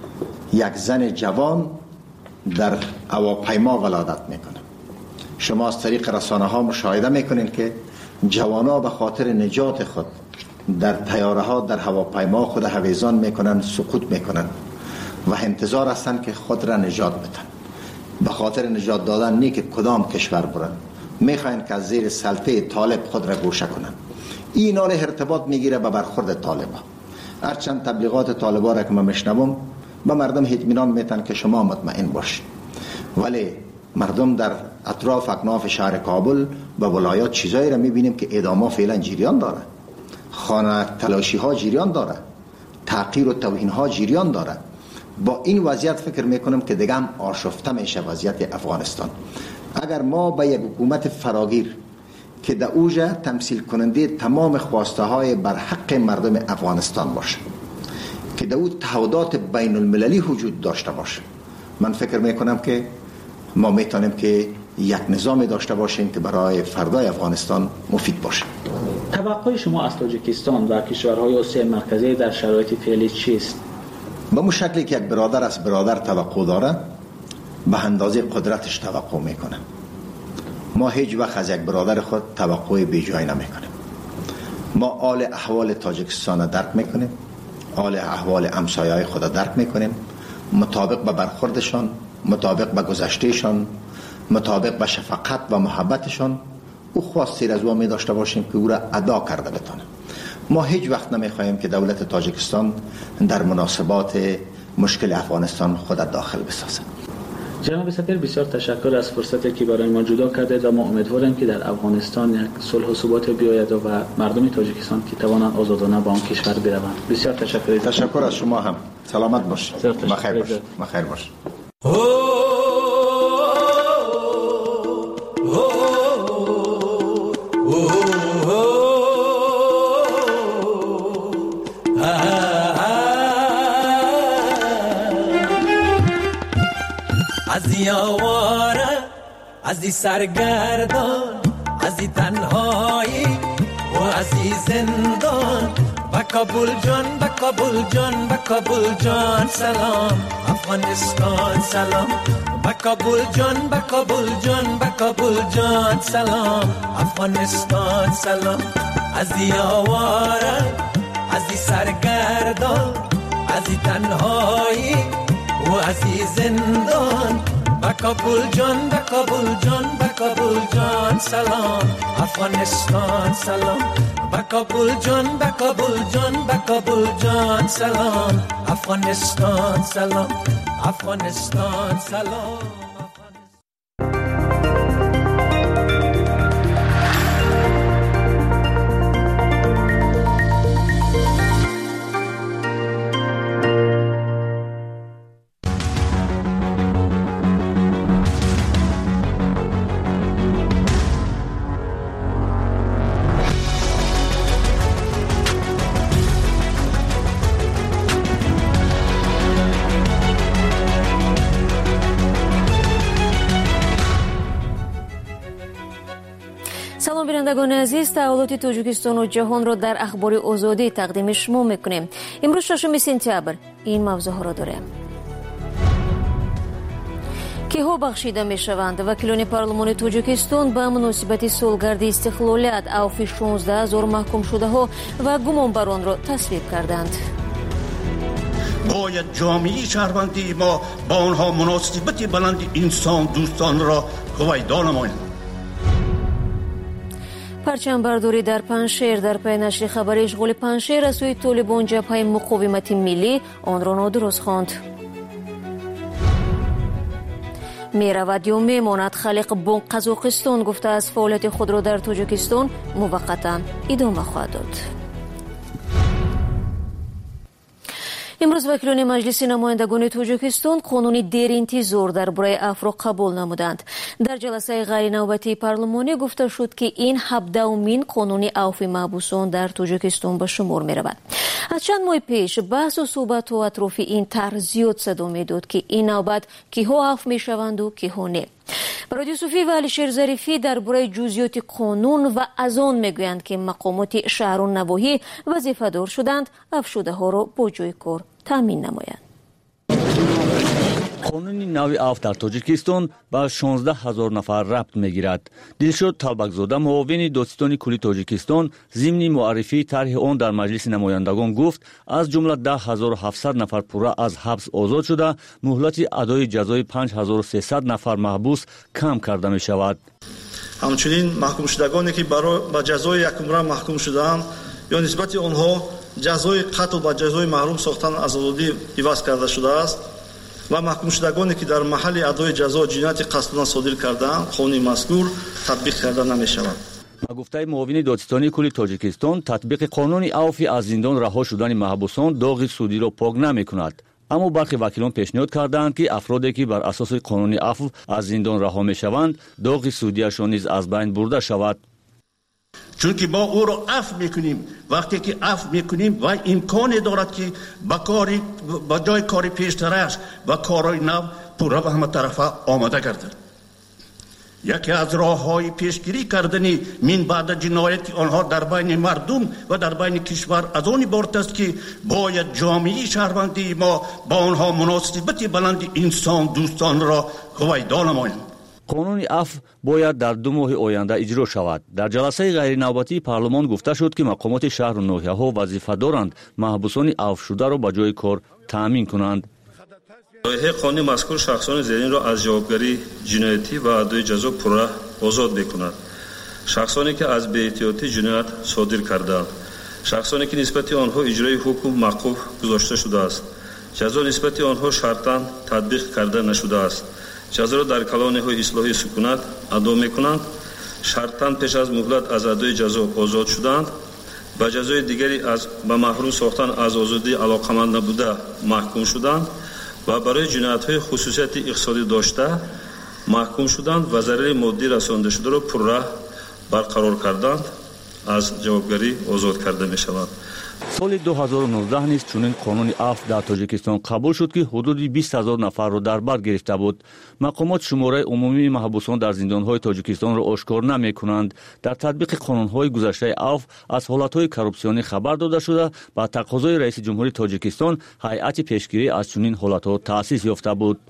یک زن جوان در هواپیما ولادت میکنه. شما از طریق رسانه ها مشاهده میکنین که جوانا به خاطر نجات خود در طیاره ها در هواپیما خود هویزان میکنن، سقوط میکنن و انتظار هستن که خود را نجات بدن. به خاطر نجات دادن نه که کدام کشور برن، میخواین که از زیر سلطه طالب خود را گوشه کنن. این حال ارتباط میگیره به برخورد طالبا. هرچند تبلیغات طالبا را که من میشنوم به مردم اطمینان میتن که شما مطمئن باشید، ولی مردم در اطراف اکناف شهر کابل و ولایات چیزایی را میبینیم که اعدام‌ها فعلا جریان داره، خانه تلاشی ها جریان داره، تحقیر و توهین ها جریان داره. با این وضعیت فکر میکنم که دیگه هم آشفته میشه وضعیت افغانستان. اگر ما با یک حکومت فراگیر که در اوجه تمثیل کننده تمام خواسته های بر حق مردم افغانستان باشه، که در او تعهدات بین المللی وجود داشته باشه، من فکر میکنم که ما میتونیم که یک نظام داشته باشیم که برای فردای افغانستان مفید باشه. توقع شما از تاجیکستان و کشورهای آسیای مرکزی در شرایط فعلی چیست؟ به مو شکلی که یک برادر از برادر توقع داره، به اندازه قدرتش توقع میکنه. ما هیچ وقت از یک برادر خود توقع بی جای نمیکنیم. ما حال احوال تاجیکستان درک میکنیم، حال احوال همسایه‌های خود درک میکنیم، مطابق به برخوردشان، مطابق به گذشتهشان، مطابق به شفقت و محبتشان او خواستی از او می داشته باشیم که او را ادا کرده بتونه. ما هیچ وقت نمیخواهیم که دولت تاجیکستان در مناسبات مشکل افغانستان خود داخل بسازه. جناب سفیر، بسیار تشکر از فرصتی که برای ما جدا کردید و ما امیدواریم که در افغانستان یک صلح و ثبات بیاید و مردم تاجیکستان که توانند آزادانه به آن کشور بروند. بسیار تشکر. تشکر از شما هم. سلامت باشید. بخیر باشید. بخیر باشید. ازی آواره، ازی سرگردان، ازی تنهایی و ازی زندان، و کابل جان به کابل جان به کابل جان سلام افغانستان سلام به کابل جان به کابل جان به کابل جان سلام افغانستان سلام از دیواره از دی سرگردان از دی تنهایی و از دی زندان به کابل جان به کابل جان به کابل جان سلام افغانستان سلام به کابل جان به کابل جان به کابل جان سلام افغانستان سلام افغانستان سلام سلام بینندگان عزیز، تحولات تاجیکستان و جهان را در اخبار آزادی تقدیم شما میکنیم. امروز 6 سپتامبر این موضوع ها را داریم. کیها بخشیده می شوند؟ وکیلان پارلمان تاجیکستان به مناسبت سالگرد استقلالیت اوفی 16,000 محکوم شده ها و گمانبران را تصویب کردند. باید جامعه شهروندی ما با آنها مناسبت بلند انسان دوستان را هویدا نمایند. پرچم برداری در پنشیر در پی نشر خبر اشغال پنشیر از سوی طالبان جبهه مقاومت ملی آن را نادرست خواند. میرود یا میماند خالق بانک قزاقستان گفته از فعالیت خود را در تاجیکستان موقتا ادامه خواهد داد. امروز وکیلان مجلس نمایندگان تاجیکستان قانونی دیر انتظار درباره عفو را قبول نمودند. در جلسه غیر نوبتی پارلمانی گفته شد که این 17مین قانونی عفو محبوسان در تاجیکستان به شمار می رود. از چند ماه پیش بحث و صحبت و اطراف این طرح زیاد صدا می داد که این نوبت کیها عفو می شوند و کیها نه. برادی صوفی و علیشیر ظریفی درباره جزئیات قانون و از آن میگویند که مقامات شهر و نواحی وظیفه دار شدند عفو ها را با جای کار تامین نمایند. قانون نوی عفو در تاجیکستان به 16,000 نفر ربط میگیرد. دلشد طالبکزاده معاون دادستان کلی تاجیکستان ضمن معرفی طرح آن در مجلس نمایندگان گفت از جمله 10,700 نفر پورا از حبس آزاد شده، مهلت ادای جزای 5,300 نفر محبوس کم کرده می شود. همچنین محکوم شدگانی که به جزای یک عمر محکوم شدند یا نسبت آنها جزای قتل به جزای محروم ساختن از آزادی عوض کرده شده است و محکوم شدگانی که در محل ادای جزا جنایت قصدانه صادر کردند قانون مذکور تطبیق کرده نمی شود. با گفته معاون دادستانی کلی تاجیکستان تطبیق قانون عفو از زندان رها شدن محبوسان داغ سودی را پاک نمی کند. اما برخی وکیلان پیشنهاد کردند که افرادی که بر اساس قانون عفو از زندان رها می شوند داغ سودیشان نیز از بین برده شود. چون که ما او را عفو میکنیم، وقتی که عفو میکنیم و امکان دارد که با جای کاری پیشترش و کارهای نو پورا به همه طرفه آماده گردد. یکی از راه‌های پیشگیری کردنی من بعد جنایت آنها در بین مردم و در بین کشور از آن عبارت است که باید جامعه شهروندی ما با آنها مناسبت بلند انسان دوستان را هویدا نمایند. قانون عفو باید در 2 ماه آینده اجرا شود. در جلسه غیر نوبتی پارلمان گفته شد که مقامات شهر و ناحیه‌ها وظیفه دارند محبوسان عفو شده را به جای کار تامین کنند. لایحه قانونی مذکور شخصان زیرین را از جوابگری جنایتی و ادای جزا پورا آزاد می‌کند. شخصانی که از بی‌احتیاطی جنایت صادر کردند، شخصانی که نسبت آنها اجرای حکم موقوف گذاشته شده است، جزا نسبت آنها شرطاً تطبیق کرده نشده است، جزا را در کلان‌های اصلاحی سکونت ادا می‌کنند، شرطاً پیش از مهلت از ادای جزا آزاد شدند، با جزای دیگری از به محروم ساختن از آزادی علاقمند نبوده محکوم شدند و برای جنایت‌های خصوصیت اقتصادی داشته محکوم شدند و ضرر مادی رسانده شده را پرراه برقرار کردند از جوابگری آزاد کرده می‌شوند. سال 2019 نیز چنین قانون عفو در تاجیکستان قبول شد که حدود 20,000 نفر را در بر گرفته بود. مقامات شماره عمومی محبوسان در زندان‌های تاجیکستان را آشکار نمی‌کنند. در تطبیق قانون‌های گذشته عفو از حالت‌های کورپسیونی خبر داده شده، با تقاضای رئیس جمهوری تاجیکستان هیئت پیشگیری از چنین حالت‌ها تأسیس یافته بود.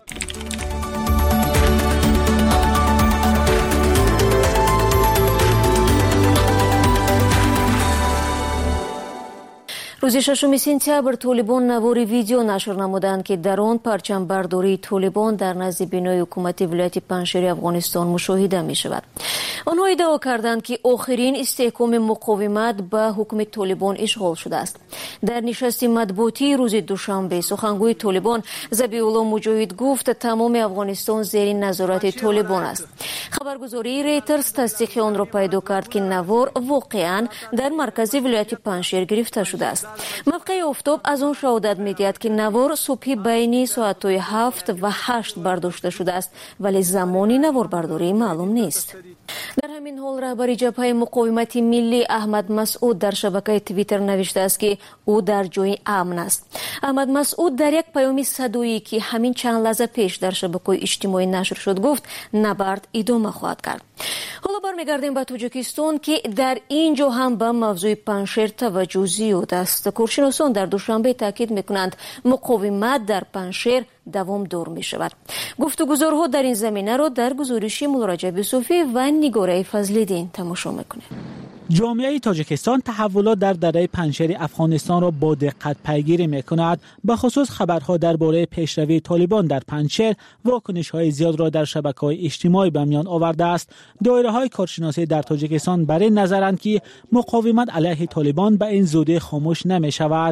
روز 6 سپتامبر طالبان نواری ویدیو نشر نمودند که در آن پرچمبرداری طالبان در نزد بینای حکومتی ولایت پنجشیر افغانستان مشاهده می شود. آنها ادعا کردند که آخرین استحکام مقاومت به حکم طالبان اشغال شده است. در نشست مطبوعاتی روز دوشنبه سخنگوی طالبان ذبیح الله مجاهد گفت تمام افغانستان زیر نظارت طالبان است. خبرگزاری ریترز تصدیق آن را پیدا کرد که نوار واقعا در مرکز ولایت پنجشیر گرفته شده است. موقع آفتاب از آن شهادت می‌دهد که نوار صبح بین ساعت‌های 7 و 8 برداشته شده است، ولی زمانی نوار برداری معلوم نیست. در همین حال رهبر جبهه مقاومت ملی احمد مسعود در شبکه توییتر نوشته است که او در جای امن است. احمد مسعود در یک پیام صدایی که همین چند لحظه پیش در شبکه‌های اجتماعی نشر شد گفت نبرد ادامه خواهد کرد. حالا برمیگردیم به تاجیکستان که در اینجا هم به موضوع پنجشیر توجه زیاد است. کارشناسان در دوشنبه تاکید میکنند مقاومت در پنجشیر دوام دار می شود. گفتگوزارها در این زمینه را در گزارش مولا رجب یوسفی و نگاره فضل‌الدین تماشا میکنیم. جامعه تاجیکستان تحولات در دره پنجشیر افغانستان را با دقت پیگیری می‌کند. به خصوص خبرها درباره پیشروی طالبان در پنجشیر واکنش‌های زیاد را در شبکه‌های اجتماعی به میان آورده است. دایره‌های کارشناسی در تاجیکستان بر این نظرند که مقاومت علیه طالبان به این زودی خاموش نمی‌شود.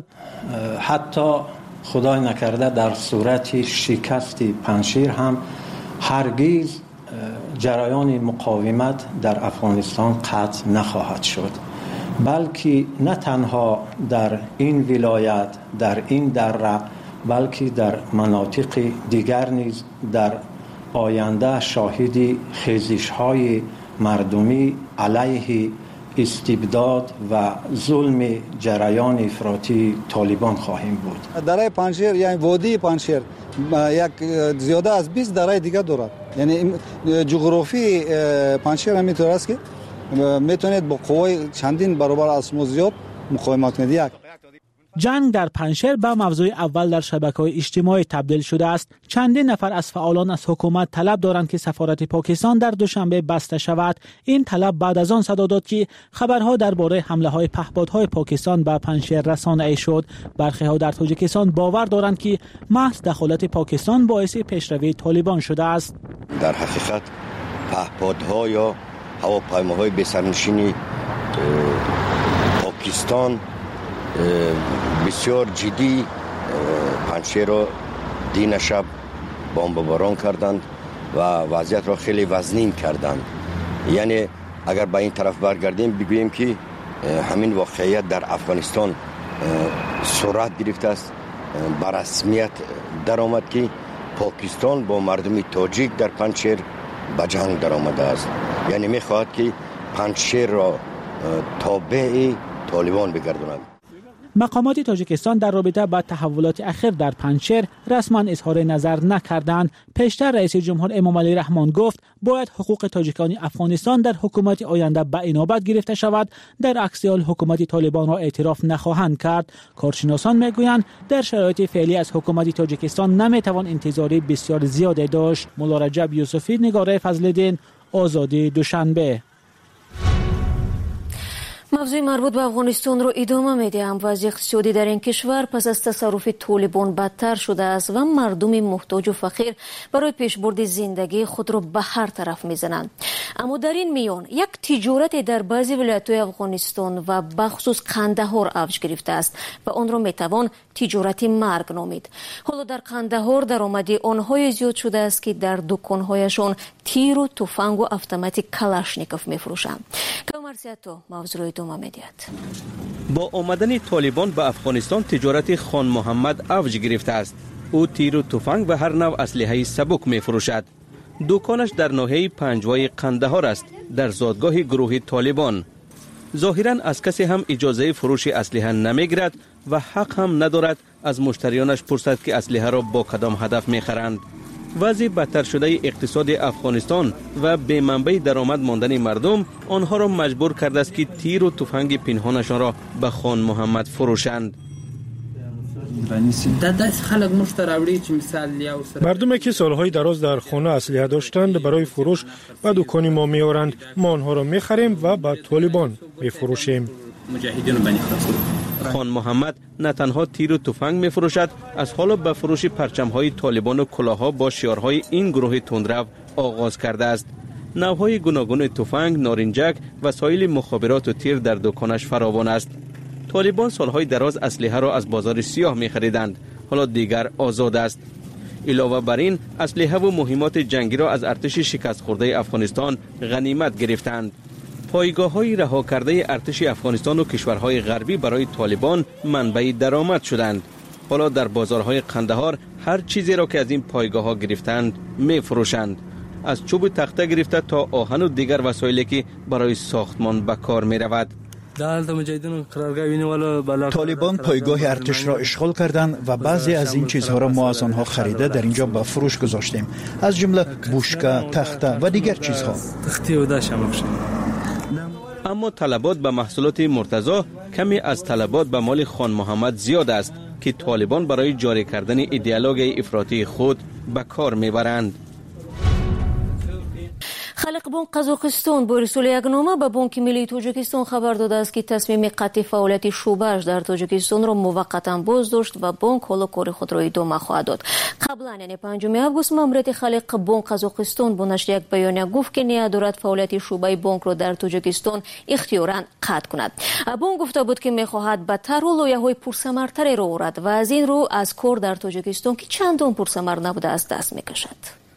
حتی خدای نکرده در صورت شکست پنجشیر هم هرگز جریان مقاومت در افغانستان قطع نخواهد شد، بلکه نه تنها در این ولایت، در این دره، بلکه در مناطق دیگر نیز در آینده شاهد خیزش‌های مردمی علیه استبداد و ظلم جریان افراطی طالبان خواهیم بود. دره پنجشیر یعنی وادی پنجشیر یک زیاده از 20 دره دیگه دارد. یعنی جغرافی پنجشیر هم اینطور است که میتونید با قوای چندین برابر از ما زیاد مقاومت کنید. جنگ در پنجشیر به موضوع اول در شبکه‌های اجتماعی تبدیل شده است. چندین نفر از فعالان از حکومت طلب دارند که سفارت پاکستان در دوشنبه بسته شود. این طلب بعد از آن صدا داد که خبرها درباره حمله‌های پهپادهای پاکستان به پنجشیر رسانه‌ای شد. برخی‌ها در تاجیکستان باور دارند که محض دخالت پاکستان باعث پیشروی طالبان شده است. در حقیقت پهپادها یا هواپیماهای بی‌سرنشین پاکستان بسیار جدی پنجشیر را دین شب بمباران کردند و وضعیت را خیلی وزنین کردند. یعنی اگر به این طرف برگردیم بگوییم که همین واقعیت در افغانستان سرعت گرفته است، به رسمیت در آمد که پاکستان با مردم تاجیک در پنجشیر به جنگ در آمده است. یعنی میخواهد که پنجشیر را تابع طالبان بگرداند. مقامات تاجیکستان در رابطه با تحولات اخیر در پنجشیر رسما اظهار نظر نکردند. پیشتر رئیس جمهور امامعلی رحمان گفت باید حقوق تاجیکان افغانستان در حکومت آینده به انابت گرفته شود، در عکس حال حکومت طالبان را اعتراف نخواهند کرد. کارشناسان میگویند در شرایط فعلی از حکومت تاجیکستان نمیتوان انتظاری بسیار زیادی داشت. مولا رجب یوسفی، نگاره فضل‌الدین، آزادی، دوشنبه. موضوع مربوط به افغانستان رو ادامه میدیم. وضع اقتصادی در این کشور پس از تصرف طالبان بدتر شده است و مردم محتاج و فقیر برای پیشبرد زندگی خود را به هر طرف میزنند. اما در این میان یک تجارت در بعضی ولایت‌های افغانستان و بخصوص قندهار اوج گرفته است و آن را میتوان تجارت مرگ نامید. حالا در قندهار درآمد آنها زیاد شده است که در دکان‌هایشان تیر و تفنگ و اتومات کلاشنیکوف میفروشند. کامرسیاتو موضوع با آمدن طالبان به افغانستان تجارت خان محمد اوج گرفته است. او تیر و تفنگ و هر نوع اسلحه سبک می فروشد. دکانش در ناحیه پنجوای قندهار است، در زادگاه گروه طالبان. ظاهراً از کسی هم اجازه فروش اسلحه نمیگیرد و حق هم ندارد از مشتریانش پرسد که اسلحه را با کدام هدف میخرند. وضع بدتر شده اقتصاد افغانستان و به منبع درآمد ماندن مردم آنها را مجبور کرده است که تیر و تفنگ پنهانشان را به خان محمد فروشند. مردمی که سالهای دراز در خانه اسلحه داشتند برای فروش به دکان ما میآورند، ما آنها را میخریم و به طالبان میفروشیم. خان محمد نه تنها تیر و تفنگ میفروشد، از حالا به فروش پرچم‌های طالبان و کلاه‌ها با شعارهای این گروه تندرو آغاز کرده است. نوع‌های گوناگون تفنگ، نارنجک و سایر مخابرات و تیر در دکانش فراوان است. طالبان سالهای دراز اسلحه را از بازار سیاه می‌خریدند، حالا دیگر آزاد است. علاوه بر این اسلحه و مهمات جنگی را از ارتش شکست خورده افغانستان غنیمت گرفتند. پایگاه‌های رها کرده ارتش افغانستان و کشورهای غربی برای طالبان منبع درآمد شدند. حالا در بازارهای قندهار هر چیزی را که از این پایگاه‌ها گرفتند می‌فروشند، از چوب تخته گرفته تا آهن و دیگر وسایلی که برای ساختمان به کار می‌رود. طالبان پایگاه ارتش را اشغال کردند و بعضی از این چیزها را ما از آنها خریده در اینجا به فروش گذاشتیم، از جمله بوشکه، تخته و دیگر چیزها. اما طلبات به محصولات مرتضی کمی از طلبات به مال خان محمد زیاد است که طالبان برای جاری کردن ایدئولوژی افراطی خود به کار میبرند. خلق بانک قزاقستان با رسول یک نامه به بانک ملی تاجیکستان خبر داده است که تصمیم قطع فعالیت شعبه‌اش در تاجیکستان را موقتا بازداشت و بانک حالا کار خود را ادامه خواهد داد. قبلا یعنی 5 آگوست ماموریت خلق بانک قزاقستان با نشر یک بیانیه گفت که ندارد فعالیت شعبه بانک را در تاجیکستان اختیاراً قطع کند. بانک گفته بود که می‌خواهد به طرح و لایحه‌های پرثمرتری را آورد و از این رو از کار در تاجیکستان که چندان پرثمر نبوده است دست می‌کشد.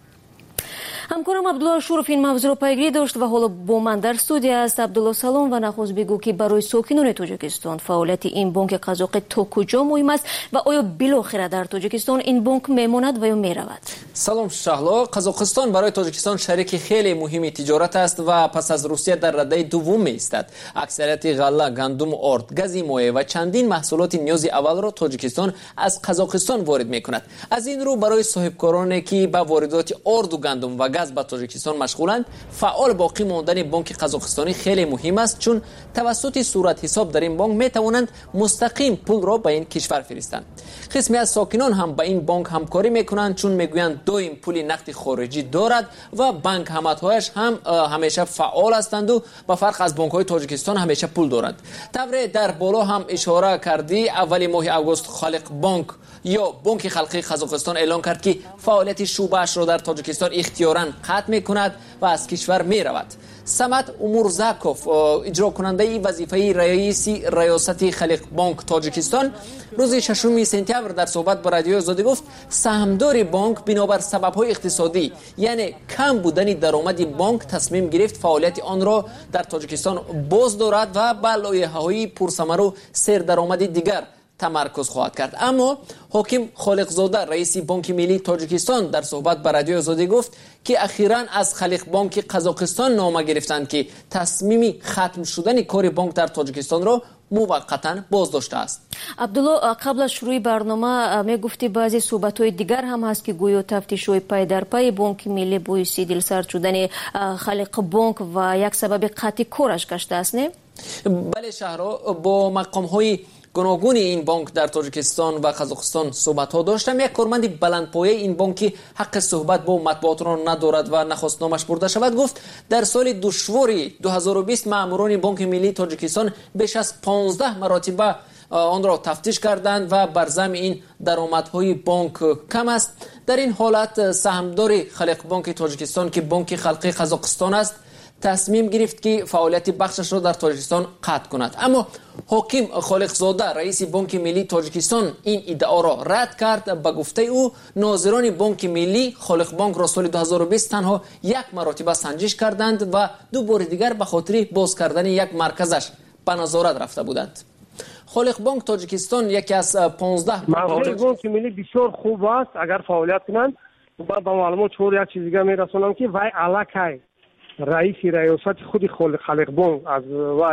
همکارم عبدالله شورف این موضوع را پیگیری داشت و حالا با من در استودیو است. عبدالله سلام و نخست بگو که برای ساکنان تاجیکستان فعالیت این بانک قزاق تا کجا مهم است و آیا بالاخره در تاجیکستان این بانک میماند و یا میرود؟ سلام شهلا. قزاقستان برای تاجیکستان شریک خیلی مهمی تجارت است و پس از روسیه در رده دوم میایستد. اکثریت غله، گندم، آرد، گاز مایع و چندین محصولات نیاز اول را تاجیکستان از قزاقستان وارد میکند. از این رو برای صاحبکارانی که به واردات آرد و گندم و گاز به تاجیکستان مشغولند، فعال باقی ماندن بانک قزاقستانی خیلی مهم است، چون توسط صورت حساب در این بانک می توانند مستقیم پول را به این کشور فرستند. قسمی از ساکنان هم با این بانک همکاری میکنند، چون میگویند دائم پول نقد خارجی دارد و بانک همت‌هایش هم همیشه فعال هستند و با فرق از بانک‌های تاجیکستان همیشه پول دارند. طبعا در بالا هم اشاره کردی، اول ماه آگوست خلق بانک یا بانک خلقی قزاقستان اعلام کرد که فعالیت شعبه‌اش را در تاجیکستان اختیاراً قطع می‌کند و از کشور می‌رود. سمت امورزاکوف، اجرا کننده وظیفه رئیس ریاست خلق بانک تاجیکستان، روز 6 سپتامبر در صحبت با رادیو آزادی گفت سهامدار بانک بنابر سبب‌های اقتصادی یعنی کم بودن درآمد بانک تصمیم گرفت فعالیت آن را در تاجیکستان باز دارد و به لایحه‌های پرثمر و سردرآمد دیگر تمرکز خواهد کرد. اما حاکم خالقزاده رئیس بانک ملی تاجیکستان در صحبت با رادیو آزادی گفت که اخیراً از خلق بانک قزاقستان نامه گرفتند که تصمیم ختم شدن کار بانک در تاجیکستان را موقتا بازداشته است. عبدالله، قبل از شروع برنامه می گفتی بعضی صحبت‌های دیگر هم هست که گویا تفتیش‌های پای در پای بانک ملی باعث دلسرد شدن خلق بانک و یک سبب قطع کارش گشته است، نه؟ بله شهرا، با مقام‌های گوناگون این بانک در تاجیکستان و قزاقستان صحبت ها داشتم. یک کارمند بلندپایه این بانک حق صحبت با مطبوعات را ندارد و نخواست نامش برده شود گفت در سال دشوار 2020 ماموران بانک ملی تاجیکستان بیش از 15 مرتبه آن را تفتیش کردند و بر ضمن این درآمدهای بانک کم است. در این حالت سهامدار خلق بانک تاجیکستان که بانک خلقی قزاقستان است تصمیم گرفت که فعالیت بخشش را در تاجیکستان قطع کند. اما حاکم خالقزاده رئیس بانک ملی تاجیکستان این ادعا را رد کرد. به گفته او ناظران بانک ملی خلق بانک را سال 2020 تنها یک مرتبه سنجش کردند و دو بار دیگر به خاطر باز کردن یک مرکزش به نظارت رفته بودند. خلق بانک تاجیکستان یکی از 15 موضوع بانک ملی بسیار خوب است اگر فعالیت کنند. و با معلومات چور یک چیز دیگه میرسونم که وای علاقه رئیس ریاست خود خلق بانک از وای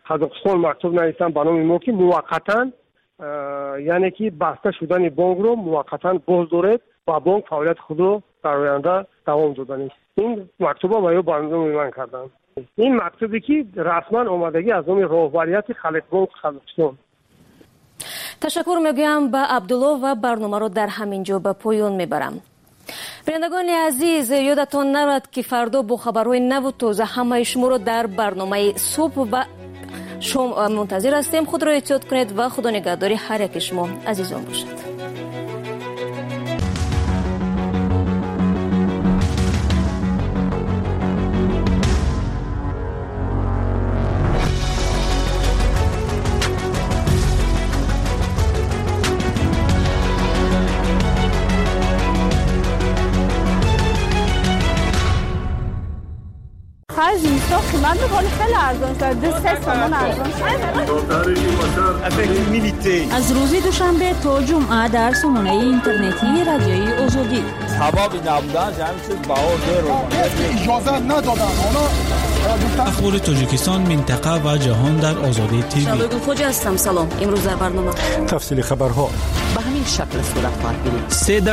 قزاقستان مکتوب نوشتن به نام ما که موقتا یعنی که بسته شدن بانک رو موقتا باز دارد و بانک فعالیت خود رو در آینده دوام دادن. این مکتوبا باید بنده من کردن. این مکتوبی که رسما آمدگی از نام راهبریت خلق بانک قزاقستان. تشکر میگویم به عبدالله و برنامه رو در همین جا به پایان میبرم. بینندگان عزیز، یادتان نرود که فردا با خبرهای نو و تازه همه شما رو در برنامه صبح و شما منتظر هستیم. خود را احتیاط کنید و خدا نگهداری هر یک شما عزیزان باشد. خرج اینستا قیمت میکنه خیلی ارزان شد. 2-3 تومان ارزان شد. از روز دوشنبه تا جمعه در سامانه اینترنتی رادیوی آزادی. سبب نبودن همین چیز بها اجازه ندادن. اخبار تاجیکستان، منطقه و جهان در آزادی تیوی. شبگون خوجه هستم. سلام. امروز در برنامه تفصیل خبرها به همین شکل صورت پرگیرید.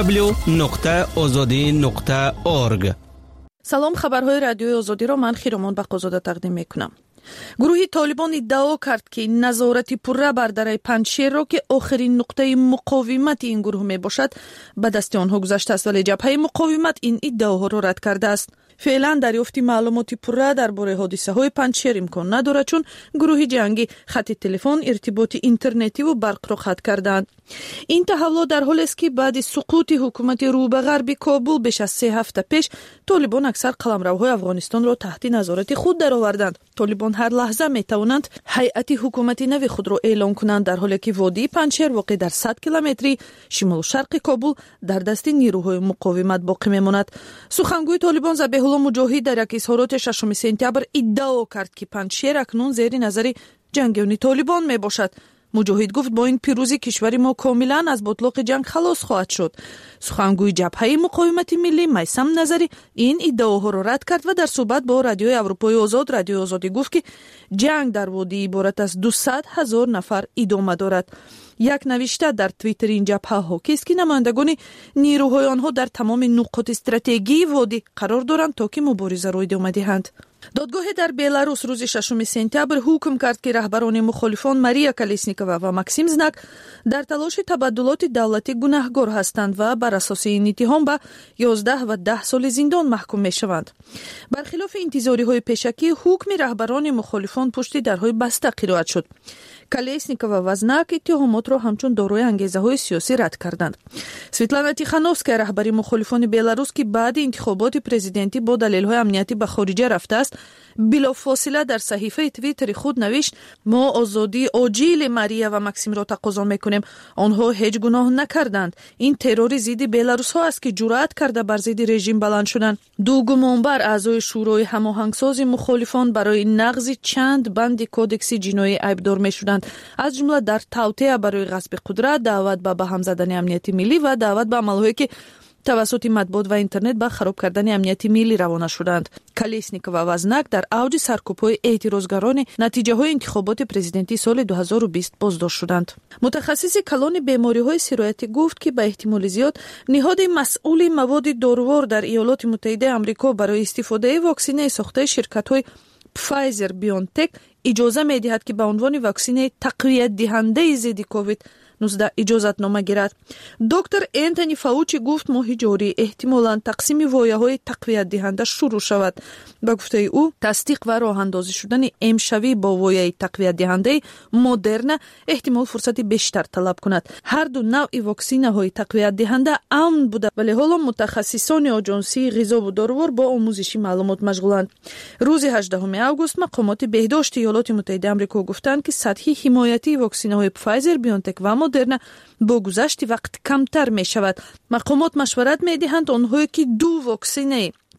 www.azadi.org. سلام، خبرهای رادیوی آزادی را من خیرمان بقازاده تقدیم میکنم. گروه طالبان ادعا کرد که نظارت پوره بر دره پنجشیر را که آخرین نقطه مقاومت این گروه می باشد به دست آنها گذشته است، ولی جبهه مقاومت این ادعاها را رد کرده است. فعلا دریافت معلومات پوره درباره حادثه های پنجشیر امکان ندارد، چون گروه جنگی خط تلفن، ارتباط اینترنتی و برق را قطع کردند. این تحول در حالی است که بعد سقوط حکومت رو به غرب کابل بیش از 3 هفته پیش طالبان اکثر قلمروهای افغانستان را تحت نظارت خود درآوردند. طالبان هر لحظه می توانند هیئت حکومتی نو خود را اعلام کنند، در حالی که وادی پنجشیر واقع در 100 کیلومتری شمال شرق کابل در دست نیروهای مقاومت باقی میماند. سخنگوی طالبان ذبیح الله مجاهد در یک اظهارات 6 سپتامبر ادعا کرد که پنجشیر اکنون زیر نظر جنگیان طالبان می باشد. مجاهد گفت با این پیروزی کشور ما کاملا از بطلاق جنگ خلاص خواهد شد. سخنگوی جبهه مقاومت ملی میثم نظری این ادعاها را رد کرد و در صحبت با رادیوی اروپای آزاد رادیو آزادی گفت که جنگ در وادی عبارت از 200,000 نفر ادامه دارد. یک نوشته در توییتر این جبهه حاکی است که نمایندگان نیروهای آنها در تمام نقاط استراتژی وادی قرار دارند تا که مبارزه را ادامه دهند. دادگاه در بلاروس روز 6 سپتامبر حکم کرد که رهبران مخالفان ماریا کالسنیکووا و ماکسیم زناک در تلاش تبادلات دولتی گناهکار هستند و بر اساس این اتهام به 11 و 10 سال زندان محکوم می شوند. برخلاف انتظاری های پیشکی، حکم رهبران مخالفان پشت درهای بسته قرائت شد. کالسنیکووا و زناک اتهامات را همچون دارای انگیزه‌های سیاسی رد کردند. سویتلانا تیخانوفسکا رهبر مخالفان بلاروس که بعد انتخابات پرزیدنتی با دلایل امنیتی به خارج رفته است، بلافاصله در صحیفه توییتر خود نوشت: ما آزادی عاجل ماریا و ماکسیم را تقاضا میکنیم. آنها هیچ گناه نکردند. این ترور ضد بلاروس ها است که جرأت کرده بر ضد رژیم بلند شدند. 2 گمانبر اعضای شورای هماهنگساز مخالفان برای نقض چند بند کودکس جنایی عیبدار میشدند، از جمله در توطئه برای غصب قدرت، دعوت به هم زدن امنیت ملی و دعوت به عملهایی که توسط مطبوعات و اینترنت به خراب کردن امنیت ملی روانه شدند. کالسنیکووا و زناک در اوج سرکوب‌های اعتراضگران نتیجه های انتخابات پرزیدنتی سال 2020 بازداشت شدند. متخصص کلان بیماری‌های سرایتی گفت که به احتمال زیاد نهاد مسئول مواد داروار در ایالات متحده آمریکا برای استفاده واکسن ساخته شرکت‌های فایزر بیونتک اجازه می‌دهد که به عنوان واکسن تقویت دهنده ضد کووید 19 اجازت نامه گیرد. دکتر انتونی فاوچی گفت ماه جاری احتمالاً تقسیم وایه‌های تقویت دهنده شروع شود. به گفته او تصدیق و راه اندازی شدن امشبی با وایه تقویت دهنده مدرن احتمال فرصت بیشتر طلب کند. هر دو نوع واکسین‌های تقویت دهنده امن بوده، ولی حالا متخصصان آژانسی غذا و داروار با آموزشی معلومات مشغولند. روز 18 آگوست مقامات بهداشت ایالات متحده آمریکا گفتند که سطح حمایتی واکسن‌های فایزر بیونتک و مدرن با گذشت وقت کمتر می شود. مقامات مشورت می دهند آنهایی که 2 واکسن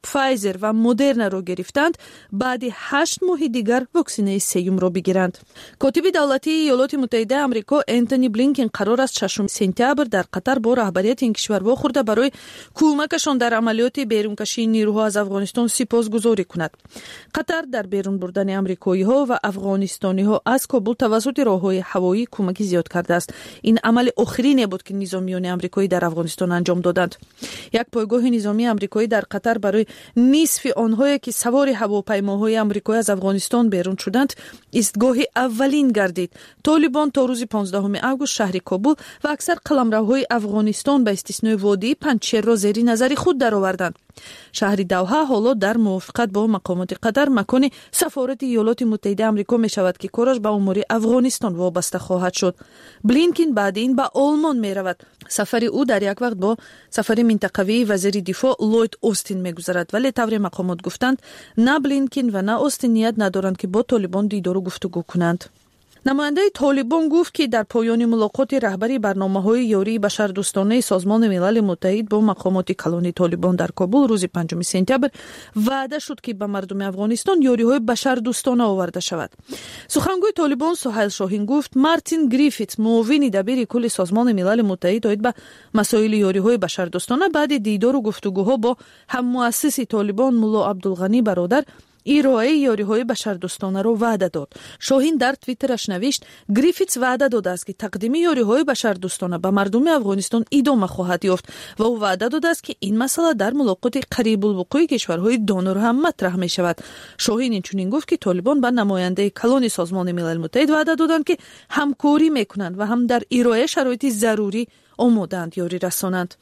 فایزر و مدرن رو گرفتند بعد 8 ماه دیگر واکسینه سوم رو بگیرند. کاتب دولتی ایالات متحده آمریکا انتونی بلینکن قرار است 6 سپتامبر در قطر با رهبریت این کشور واخورده برای کمکشان در عملیات بیرونکشی نیروها از افغانستان سپاسگزاری کند. قطر در بیرون بردن آمریکایی‌ها و افغانستانی‌ها از کابل توسط راه‌های هوایی کمکی زیاد کرده است. این عمل آخرین بود که نظامیان آمریکایی در افغانستان انجام دادند. یک پایگاه نظامی آمریکایی در قطر برای نصف آنهایی که سوار هواپیماهای آمریکایی از افغانستان بیرون شدند ایستگاه اولین گردید. طالبان تا روز 15 آگوست شهر کابل و اکثر قلمروهای افغانستان به استثنای وادی پنجشیر را زیر نظر خود درآوردند. شهر دوحه حالا در موافقت با مقامات قطر مکان سفارت ایالات متحده آمریکا می شود که کارش به امور افغانستان وابسته خواهد شد. بلینکن بعد این به آلمان می رود. سفر او در یک وقت با سفر منطقوی وزیر دفاع لوید اوستین می گذرد، ولی طور مقامات گفتند نه بلینکن و نه اوستین نیت ندارند که با طالبان دیدار و گفتگو کنند. نماینده طالبان گفت که در پایان ملاقات رهبری برنامه‌های یاری بشردوستانه سازمان ملل متحد با مقامات کلان طالبان در کابل روز 5 سپتامبر وعده شد که به مردم افغانستان یاری‌های بشردوستانه آورده شود. سخنگوی طالبان سهیل شاهین گفت مارتین گریفیت معاون دبیر کل سازمان ملل متحد اوید به مسائل یاری‌های بشردوستانه بعد دیدار و گفتگوها با هم مؤسس طالبان مولا عبدالغنی برادر ارائه یاری‌های بشردوستانه را وعده داد. شاهین در توییترش نوشت گریفیتس وعده داده است که تقدیم یاری‌های بشردوستانه به مردم افغانستان ادامه خواهد یافت و او وعده داده است که این مسئله در ملاقات قریب الوقوع کشورهای دونور هم مطرح می شود. شاهین اینچنین گفت که طالبان به نماینده کلان سازمان ملل متحد وعده دادند که همکاری میکنند و هم در ارائه شرایط ضروری آماده‌اند یاری رسانند.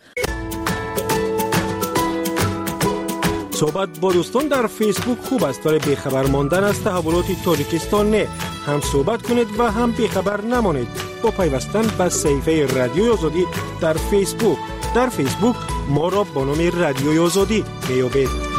صحبت با دوستان در فیسبوک خوب است ولی بیخبر ماندن از تحولات تاجیکستان نه. هم صحبت کنید و هم بیخبر نمانید با پیوستن به صفحه رادیوی آزادی در فیسبوک. در فیسبوک ما را با نام رادیوی آزادی میابید.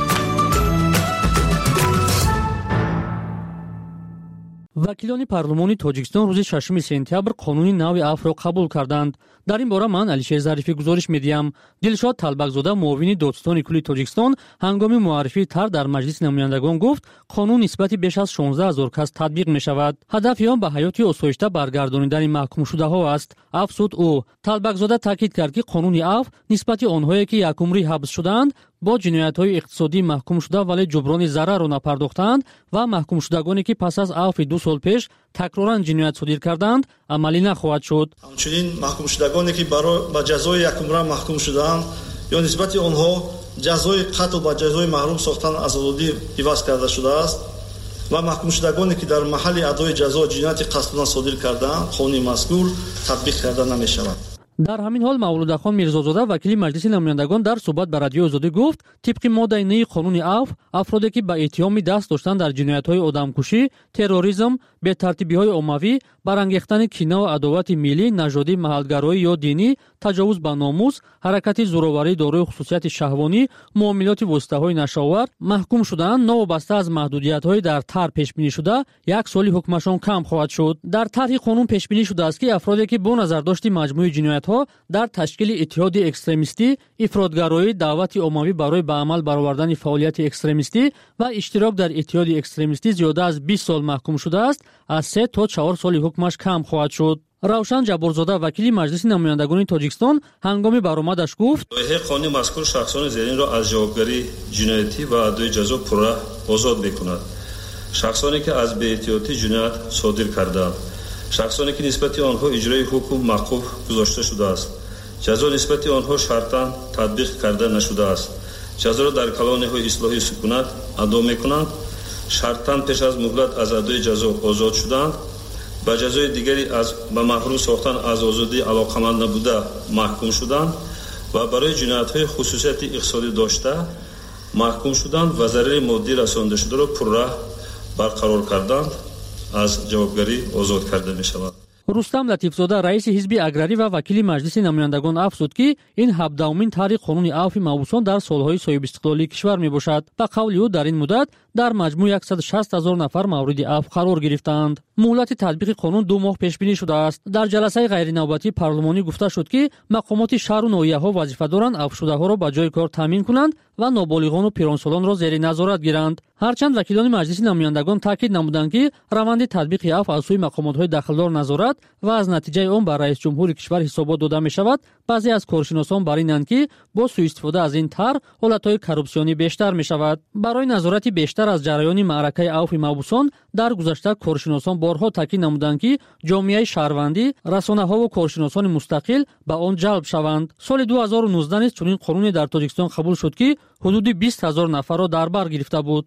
وکیلان پارلمانی تاجیکستان روز 6 سپتامبر قانون نو افغ را قبول کردند. در این باره من علیشیر ظریفی گزارش میدیم. دلشاد طلبکزاده معاون دادستان کلی تاجیکستان هنگام معرفی طرح در مجلس نمایندگان گفت قانون نسبت بیش از 16000 کس تطبیق می شود. هدف آن به حیات آسایشته برگردانیدن محکوم شده ها است. افزود او. طلبکزاده تاکید کرد که قانون افغ نسبت آنهایی که یک عمری حبس شدند با جنایت‌های اقتصادی محکوم شده ولی جبران ضرر را نپرداختند و محکوم شدگانی که پس از عفو 2 سال پیش تکرارا جنایت صادر کردند عملی نخواهد شد. همچنین محکوم شدگانی که برای به جزای یک عمر محکوم شدند یا نسبت آنها جزای قتل و جزای محروم ساختن از آزادی عوض کرده شده است و محکوم شدگانی که در محل ادای جزا جنایت قصدانه صادر کردند قانون مذکور تطبیق کرده نمی شود. در همین حال مولودخان میرزازاده وکیل مجلس نمایندگان در صحبت به رادیو آزادی گفت طبق ماده 9 قانون افغ افرادی که به اتهام دست داشتن در جنایت‌های آدمکشی، تروریسم، بی‌ترتیبی‌های عمومی، برانگیختن کینه و عداوت ملی، نژادی، محل‌گرایی یا دینی، تجاوز به ناموس، حرکت زورآوری دارای خصوصیت شهوانی، معاملات واسطه‌های نشاور محکوم شدند نوابسته از محدودیت‌های در طرح پیش بینی شده 1 سال حکمشان کم خواهد شد. در طرح قانون پیش بینی شده است که افرادی که با نظر داشت مجموعه جنایت‌ها در تشکیل اتحاد اکستریمیستی، افراطگرایی، دعوت عمومی برای به عمل برآوردن فعالیت اکستریمیستی و اشتراک در اتحاد اکستریمیستی زیاده از 20 سال محکوم شده است، از 3 تا 4 سال حکمش کم خواهد شد. روشن جبرزاده وکیل مجلس نمایندگان تاجیکستان هنگام برآمدش گفت لایحه قانونی مذکور شخصان زیرین را از جوابگری جنایتی و ادای جزا پورا آزاد می‌کند. شخصانی که از بی‌احتیاطی جنایت صادر کردند، شخصانی که نسبت آنها اجرای حکم موقوف گذاشته شده است، جزا نسبت آنها شرطاً تطبیق کرده نشده است، جزا را در کلان‌های اصلاحی سکونت ادا می‌کنند، شرطاً پیش از مهلت از ادای جزا آزاد شدند، با جزای دیگری از به محروم ساختن از آزادی علاقمند نبوده محکوم شدند و برای جنایت‌های خصوصیت اقتصادی داشته محکوم شدند و ضرر مادی رسانده شده را پرراه برقرار کردند از جوابگری آزاد کرده می شود. رستم لطیفزاده رئیس حزب اگراری و وکیل مجلس نمایندگان افزود که این 17مین طرح قانون عفو مبعوثان در سالهای صاحب استقلالی کشور می باشد. به قول او در این مدت در مجموع 160,000 نفر مورد عفو قرار گرفتند. مهلت تطبیق قانون 2 ماه پیش بینی شده است. در جلسه غیر نوبتی پارلمانی گفته شد که مقامات شهر و ناحیه‌ها وظیفه دارند عفو شده‌ها را به جای کار تامین کنند و نابالغان و پیرانسالان را زیر نظارت گیرند. هرچند وکیلان مجلس نمایندگان تاکید نمودند که روند تطبیق عفو از سوی مقامات‌های دخلدار نظارت و از نتیجه آن بر رئیس جمهور کشور حسابات داده می‌شود، بعضی از کارشناسان بر اینند که با سوء استفاده از این طرح حالت‌های کورپسیونی بیشتر می‌شود. برای نظارت بیشتر از جریان معرکه عفو محبوسان در گذشته کارشناسان بارها تاکید نمودند که جامعه شهروندی، رسانه‌ها و کارشناسان مستقل به آن جلب شوند. سال 2019 نیز چنین قانونی در تاجیکستان قبول شد که حدود 20,000 نفر را در بر گرفته بود.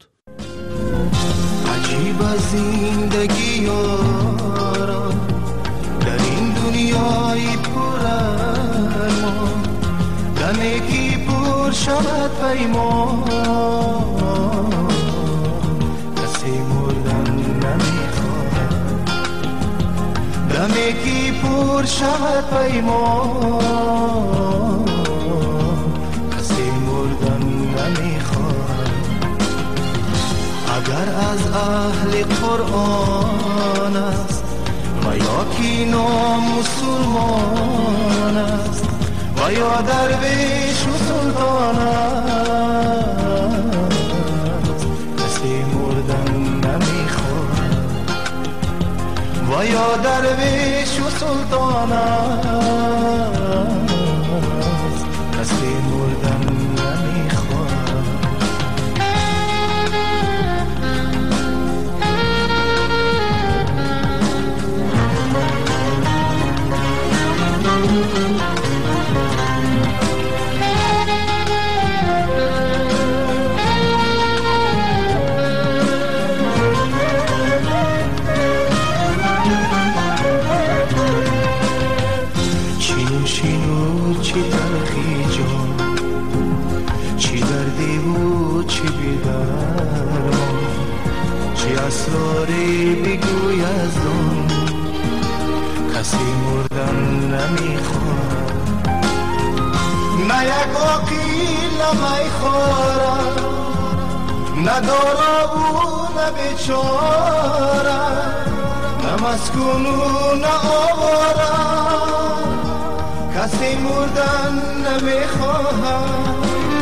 عجیب زندگی یارا در این دنیای پر ارمان، دمی که پر شود پیمان، کسی مردن نمیخواد. دمی که پر شود پیمان، کسی مردن نمیخواد. اگر از اهل قرآن است و یا کی نامسلمان است و یا درویش و سلطان است، کسی مردن نمیخواد. و یا درویش و سلطان است، کسی مردن نمیخواد. چی تلخی جان، چی دردی و چی بیدرمان، چی اسراری بگوی از آن، کسی مردن نمیخواد. نه یک عقیل نمیخواد، نه دارا و نه بیچاره، نه مسکون و نه آواره، کسی مردن نمیخواهد.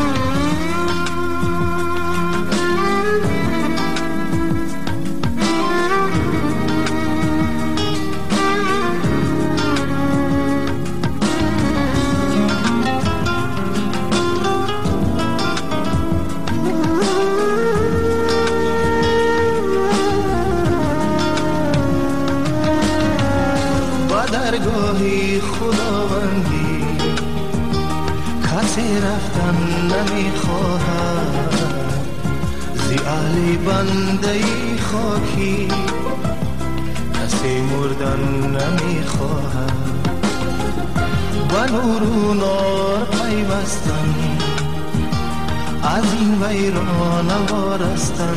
با درگاهی خداوندی کسی رفتن نمیخواهد، زی اهل بنده خاکی کسی مردن نمیخواهد. با نور و نار پیوستن، از این ویران وارستن،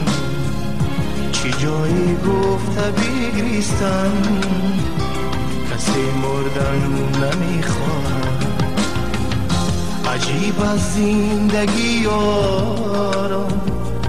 چی جایی گفته بگریستن، کسی مردن نمیخواد. عجیب از زندگی یاران.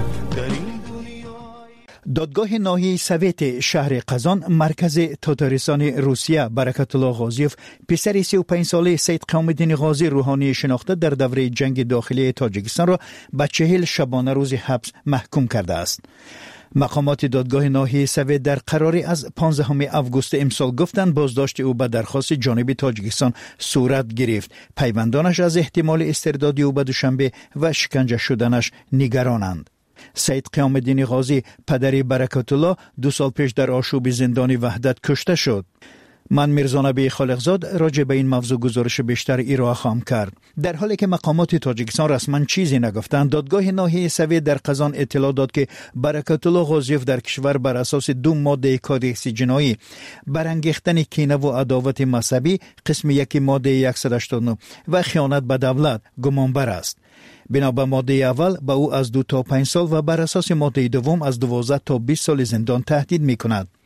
دادگاه ناحیه سویت شهر قزان مرکز تاتاریستان روسیه برکت الله غازیف پسر 35 ساله سید قیامالدین غازی روحانی شناخته در دوره جنگ داخلی تاجیکستان را به 40 شبانه روز حبس محکوم کرده است. مقامات دادگاه ناحیه سویت در قراری از 15 آگوست امسال گفتند بازداشت او به درخواست جانب تاجیکستان صورت گرفت. پیوندانش از احتمال استرداد او به دوشنبه و شکنجه شدنش نگرانند. سید قیامالدین غازی پدر برکت الله 2 سال پیش در آشوب زندان وحدت کشته شد. من میرزا نبی خالقزاد راجع به این موضوع گزارش بیشتر ارائه خواهم کرد. در حالی که مقامات تاجیکستان رسما چیزی نگفتند، دادگاه ناحیه سویت در قزان اطلاع داد که برکت الله غازیف در کشور بر اساس 2 ماده کادکس جنایی برانگیختن کینه و عداوت مذهبی قسم 1 ماده 189 و خیانت به دولت گمانبر است. بنا به ماده اول به او از 2 تا 5 سال و بر اساس ماده دوم از 12 تا 20 سال زندان تهدید می کند.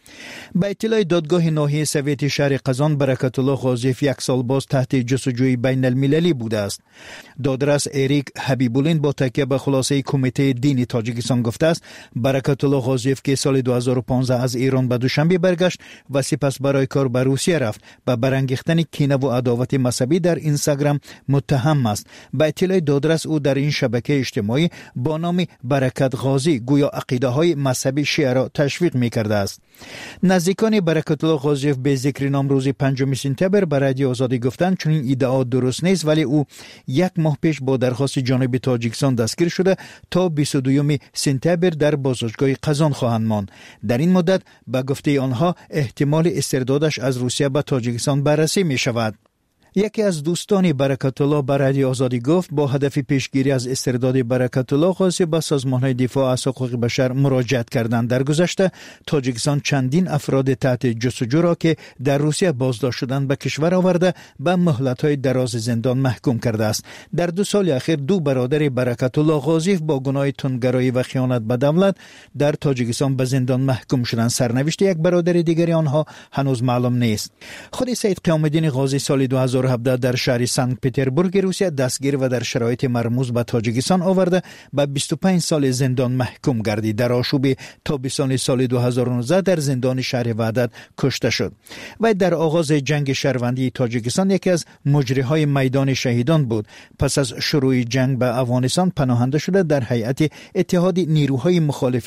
به اطلاع دادگاه ناحیه سوویت شهر قزان، برکت الله غازیف یک سال باز تحت جستجوی بین المللی بوده است. دادرس اریک حبیبولین با تکیه به خلاصه کمیته دینی تاجیکستان گفته است برکت الله غازیف که سال 2015 از ایران به دوشنبه برگشت و سپس برای کار به روسیه رفت به برانگیختن کینه و عداوت مذهبی در اینستاگرام متهم است. به اطلاع دادرس او در این شبکه اجتماعی با نام برکت غازی گویا عقیده های مذهبی شیعه را تشویق می کرده است. نزدیکان برکت الله غازیف به ذکر نام روز 5 سپتامبر به رادیو آزادی گفتند چون این ادعا درست نیست، ولی او یک ماه پیش با درخواست جانب تاجیکستان دستگیر شده تا 22 سپتامبر در بازداشتگاه قزان خواهند ماند. در این مدت به گفته آنها احتمال استردادش از روسیه به تاجیکستان بررسی می شود. یکی از دوستان برکت الله به رادیو آزادی گفت با هدف پیشگیری از استرداد برکت الله غازی به سازمان‌های دفاع از حقوق بشر مراجعت کردند. در گذشته تاجیکستان چندین افراد تحت جستجو را که در روسیه بازداشت شدند به کشور آورده به مهلت‌های دراز زندان محکوم کرده است. در 2 سال اخیر 2 برادر برکت الله غازی با گناه تندگرایی و خیانت به دولت در تاجیکستان به زندان محکوم شدند. سرنوشت یک برادر دیگری آنها هنوز معلوم نیست. خود سید قیام الدین غازی سال 2017 در شهر سنت پتربورگ روسیه دستگیر و در شرایط مرموز به تاجیکستان آورده به 25 سال زندان محکوم گردید. در آشوب تابستان سال 2019 در زندان شهر وحدت کشته شد و در آغاز جنگ شهروندی تاجیکستان یکی از مجریهای میدان شهیدان بود. پس از شروع جنگ به افغانستان پناهنده شده در هیئت اتحاد نیروهای مخالف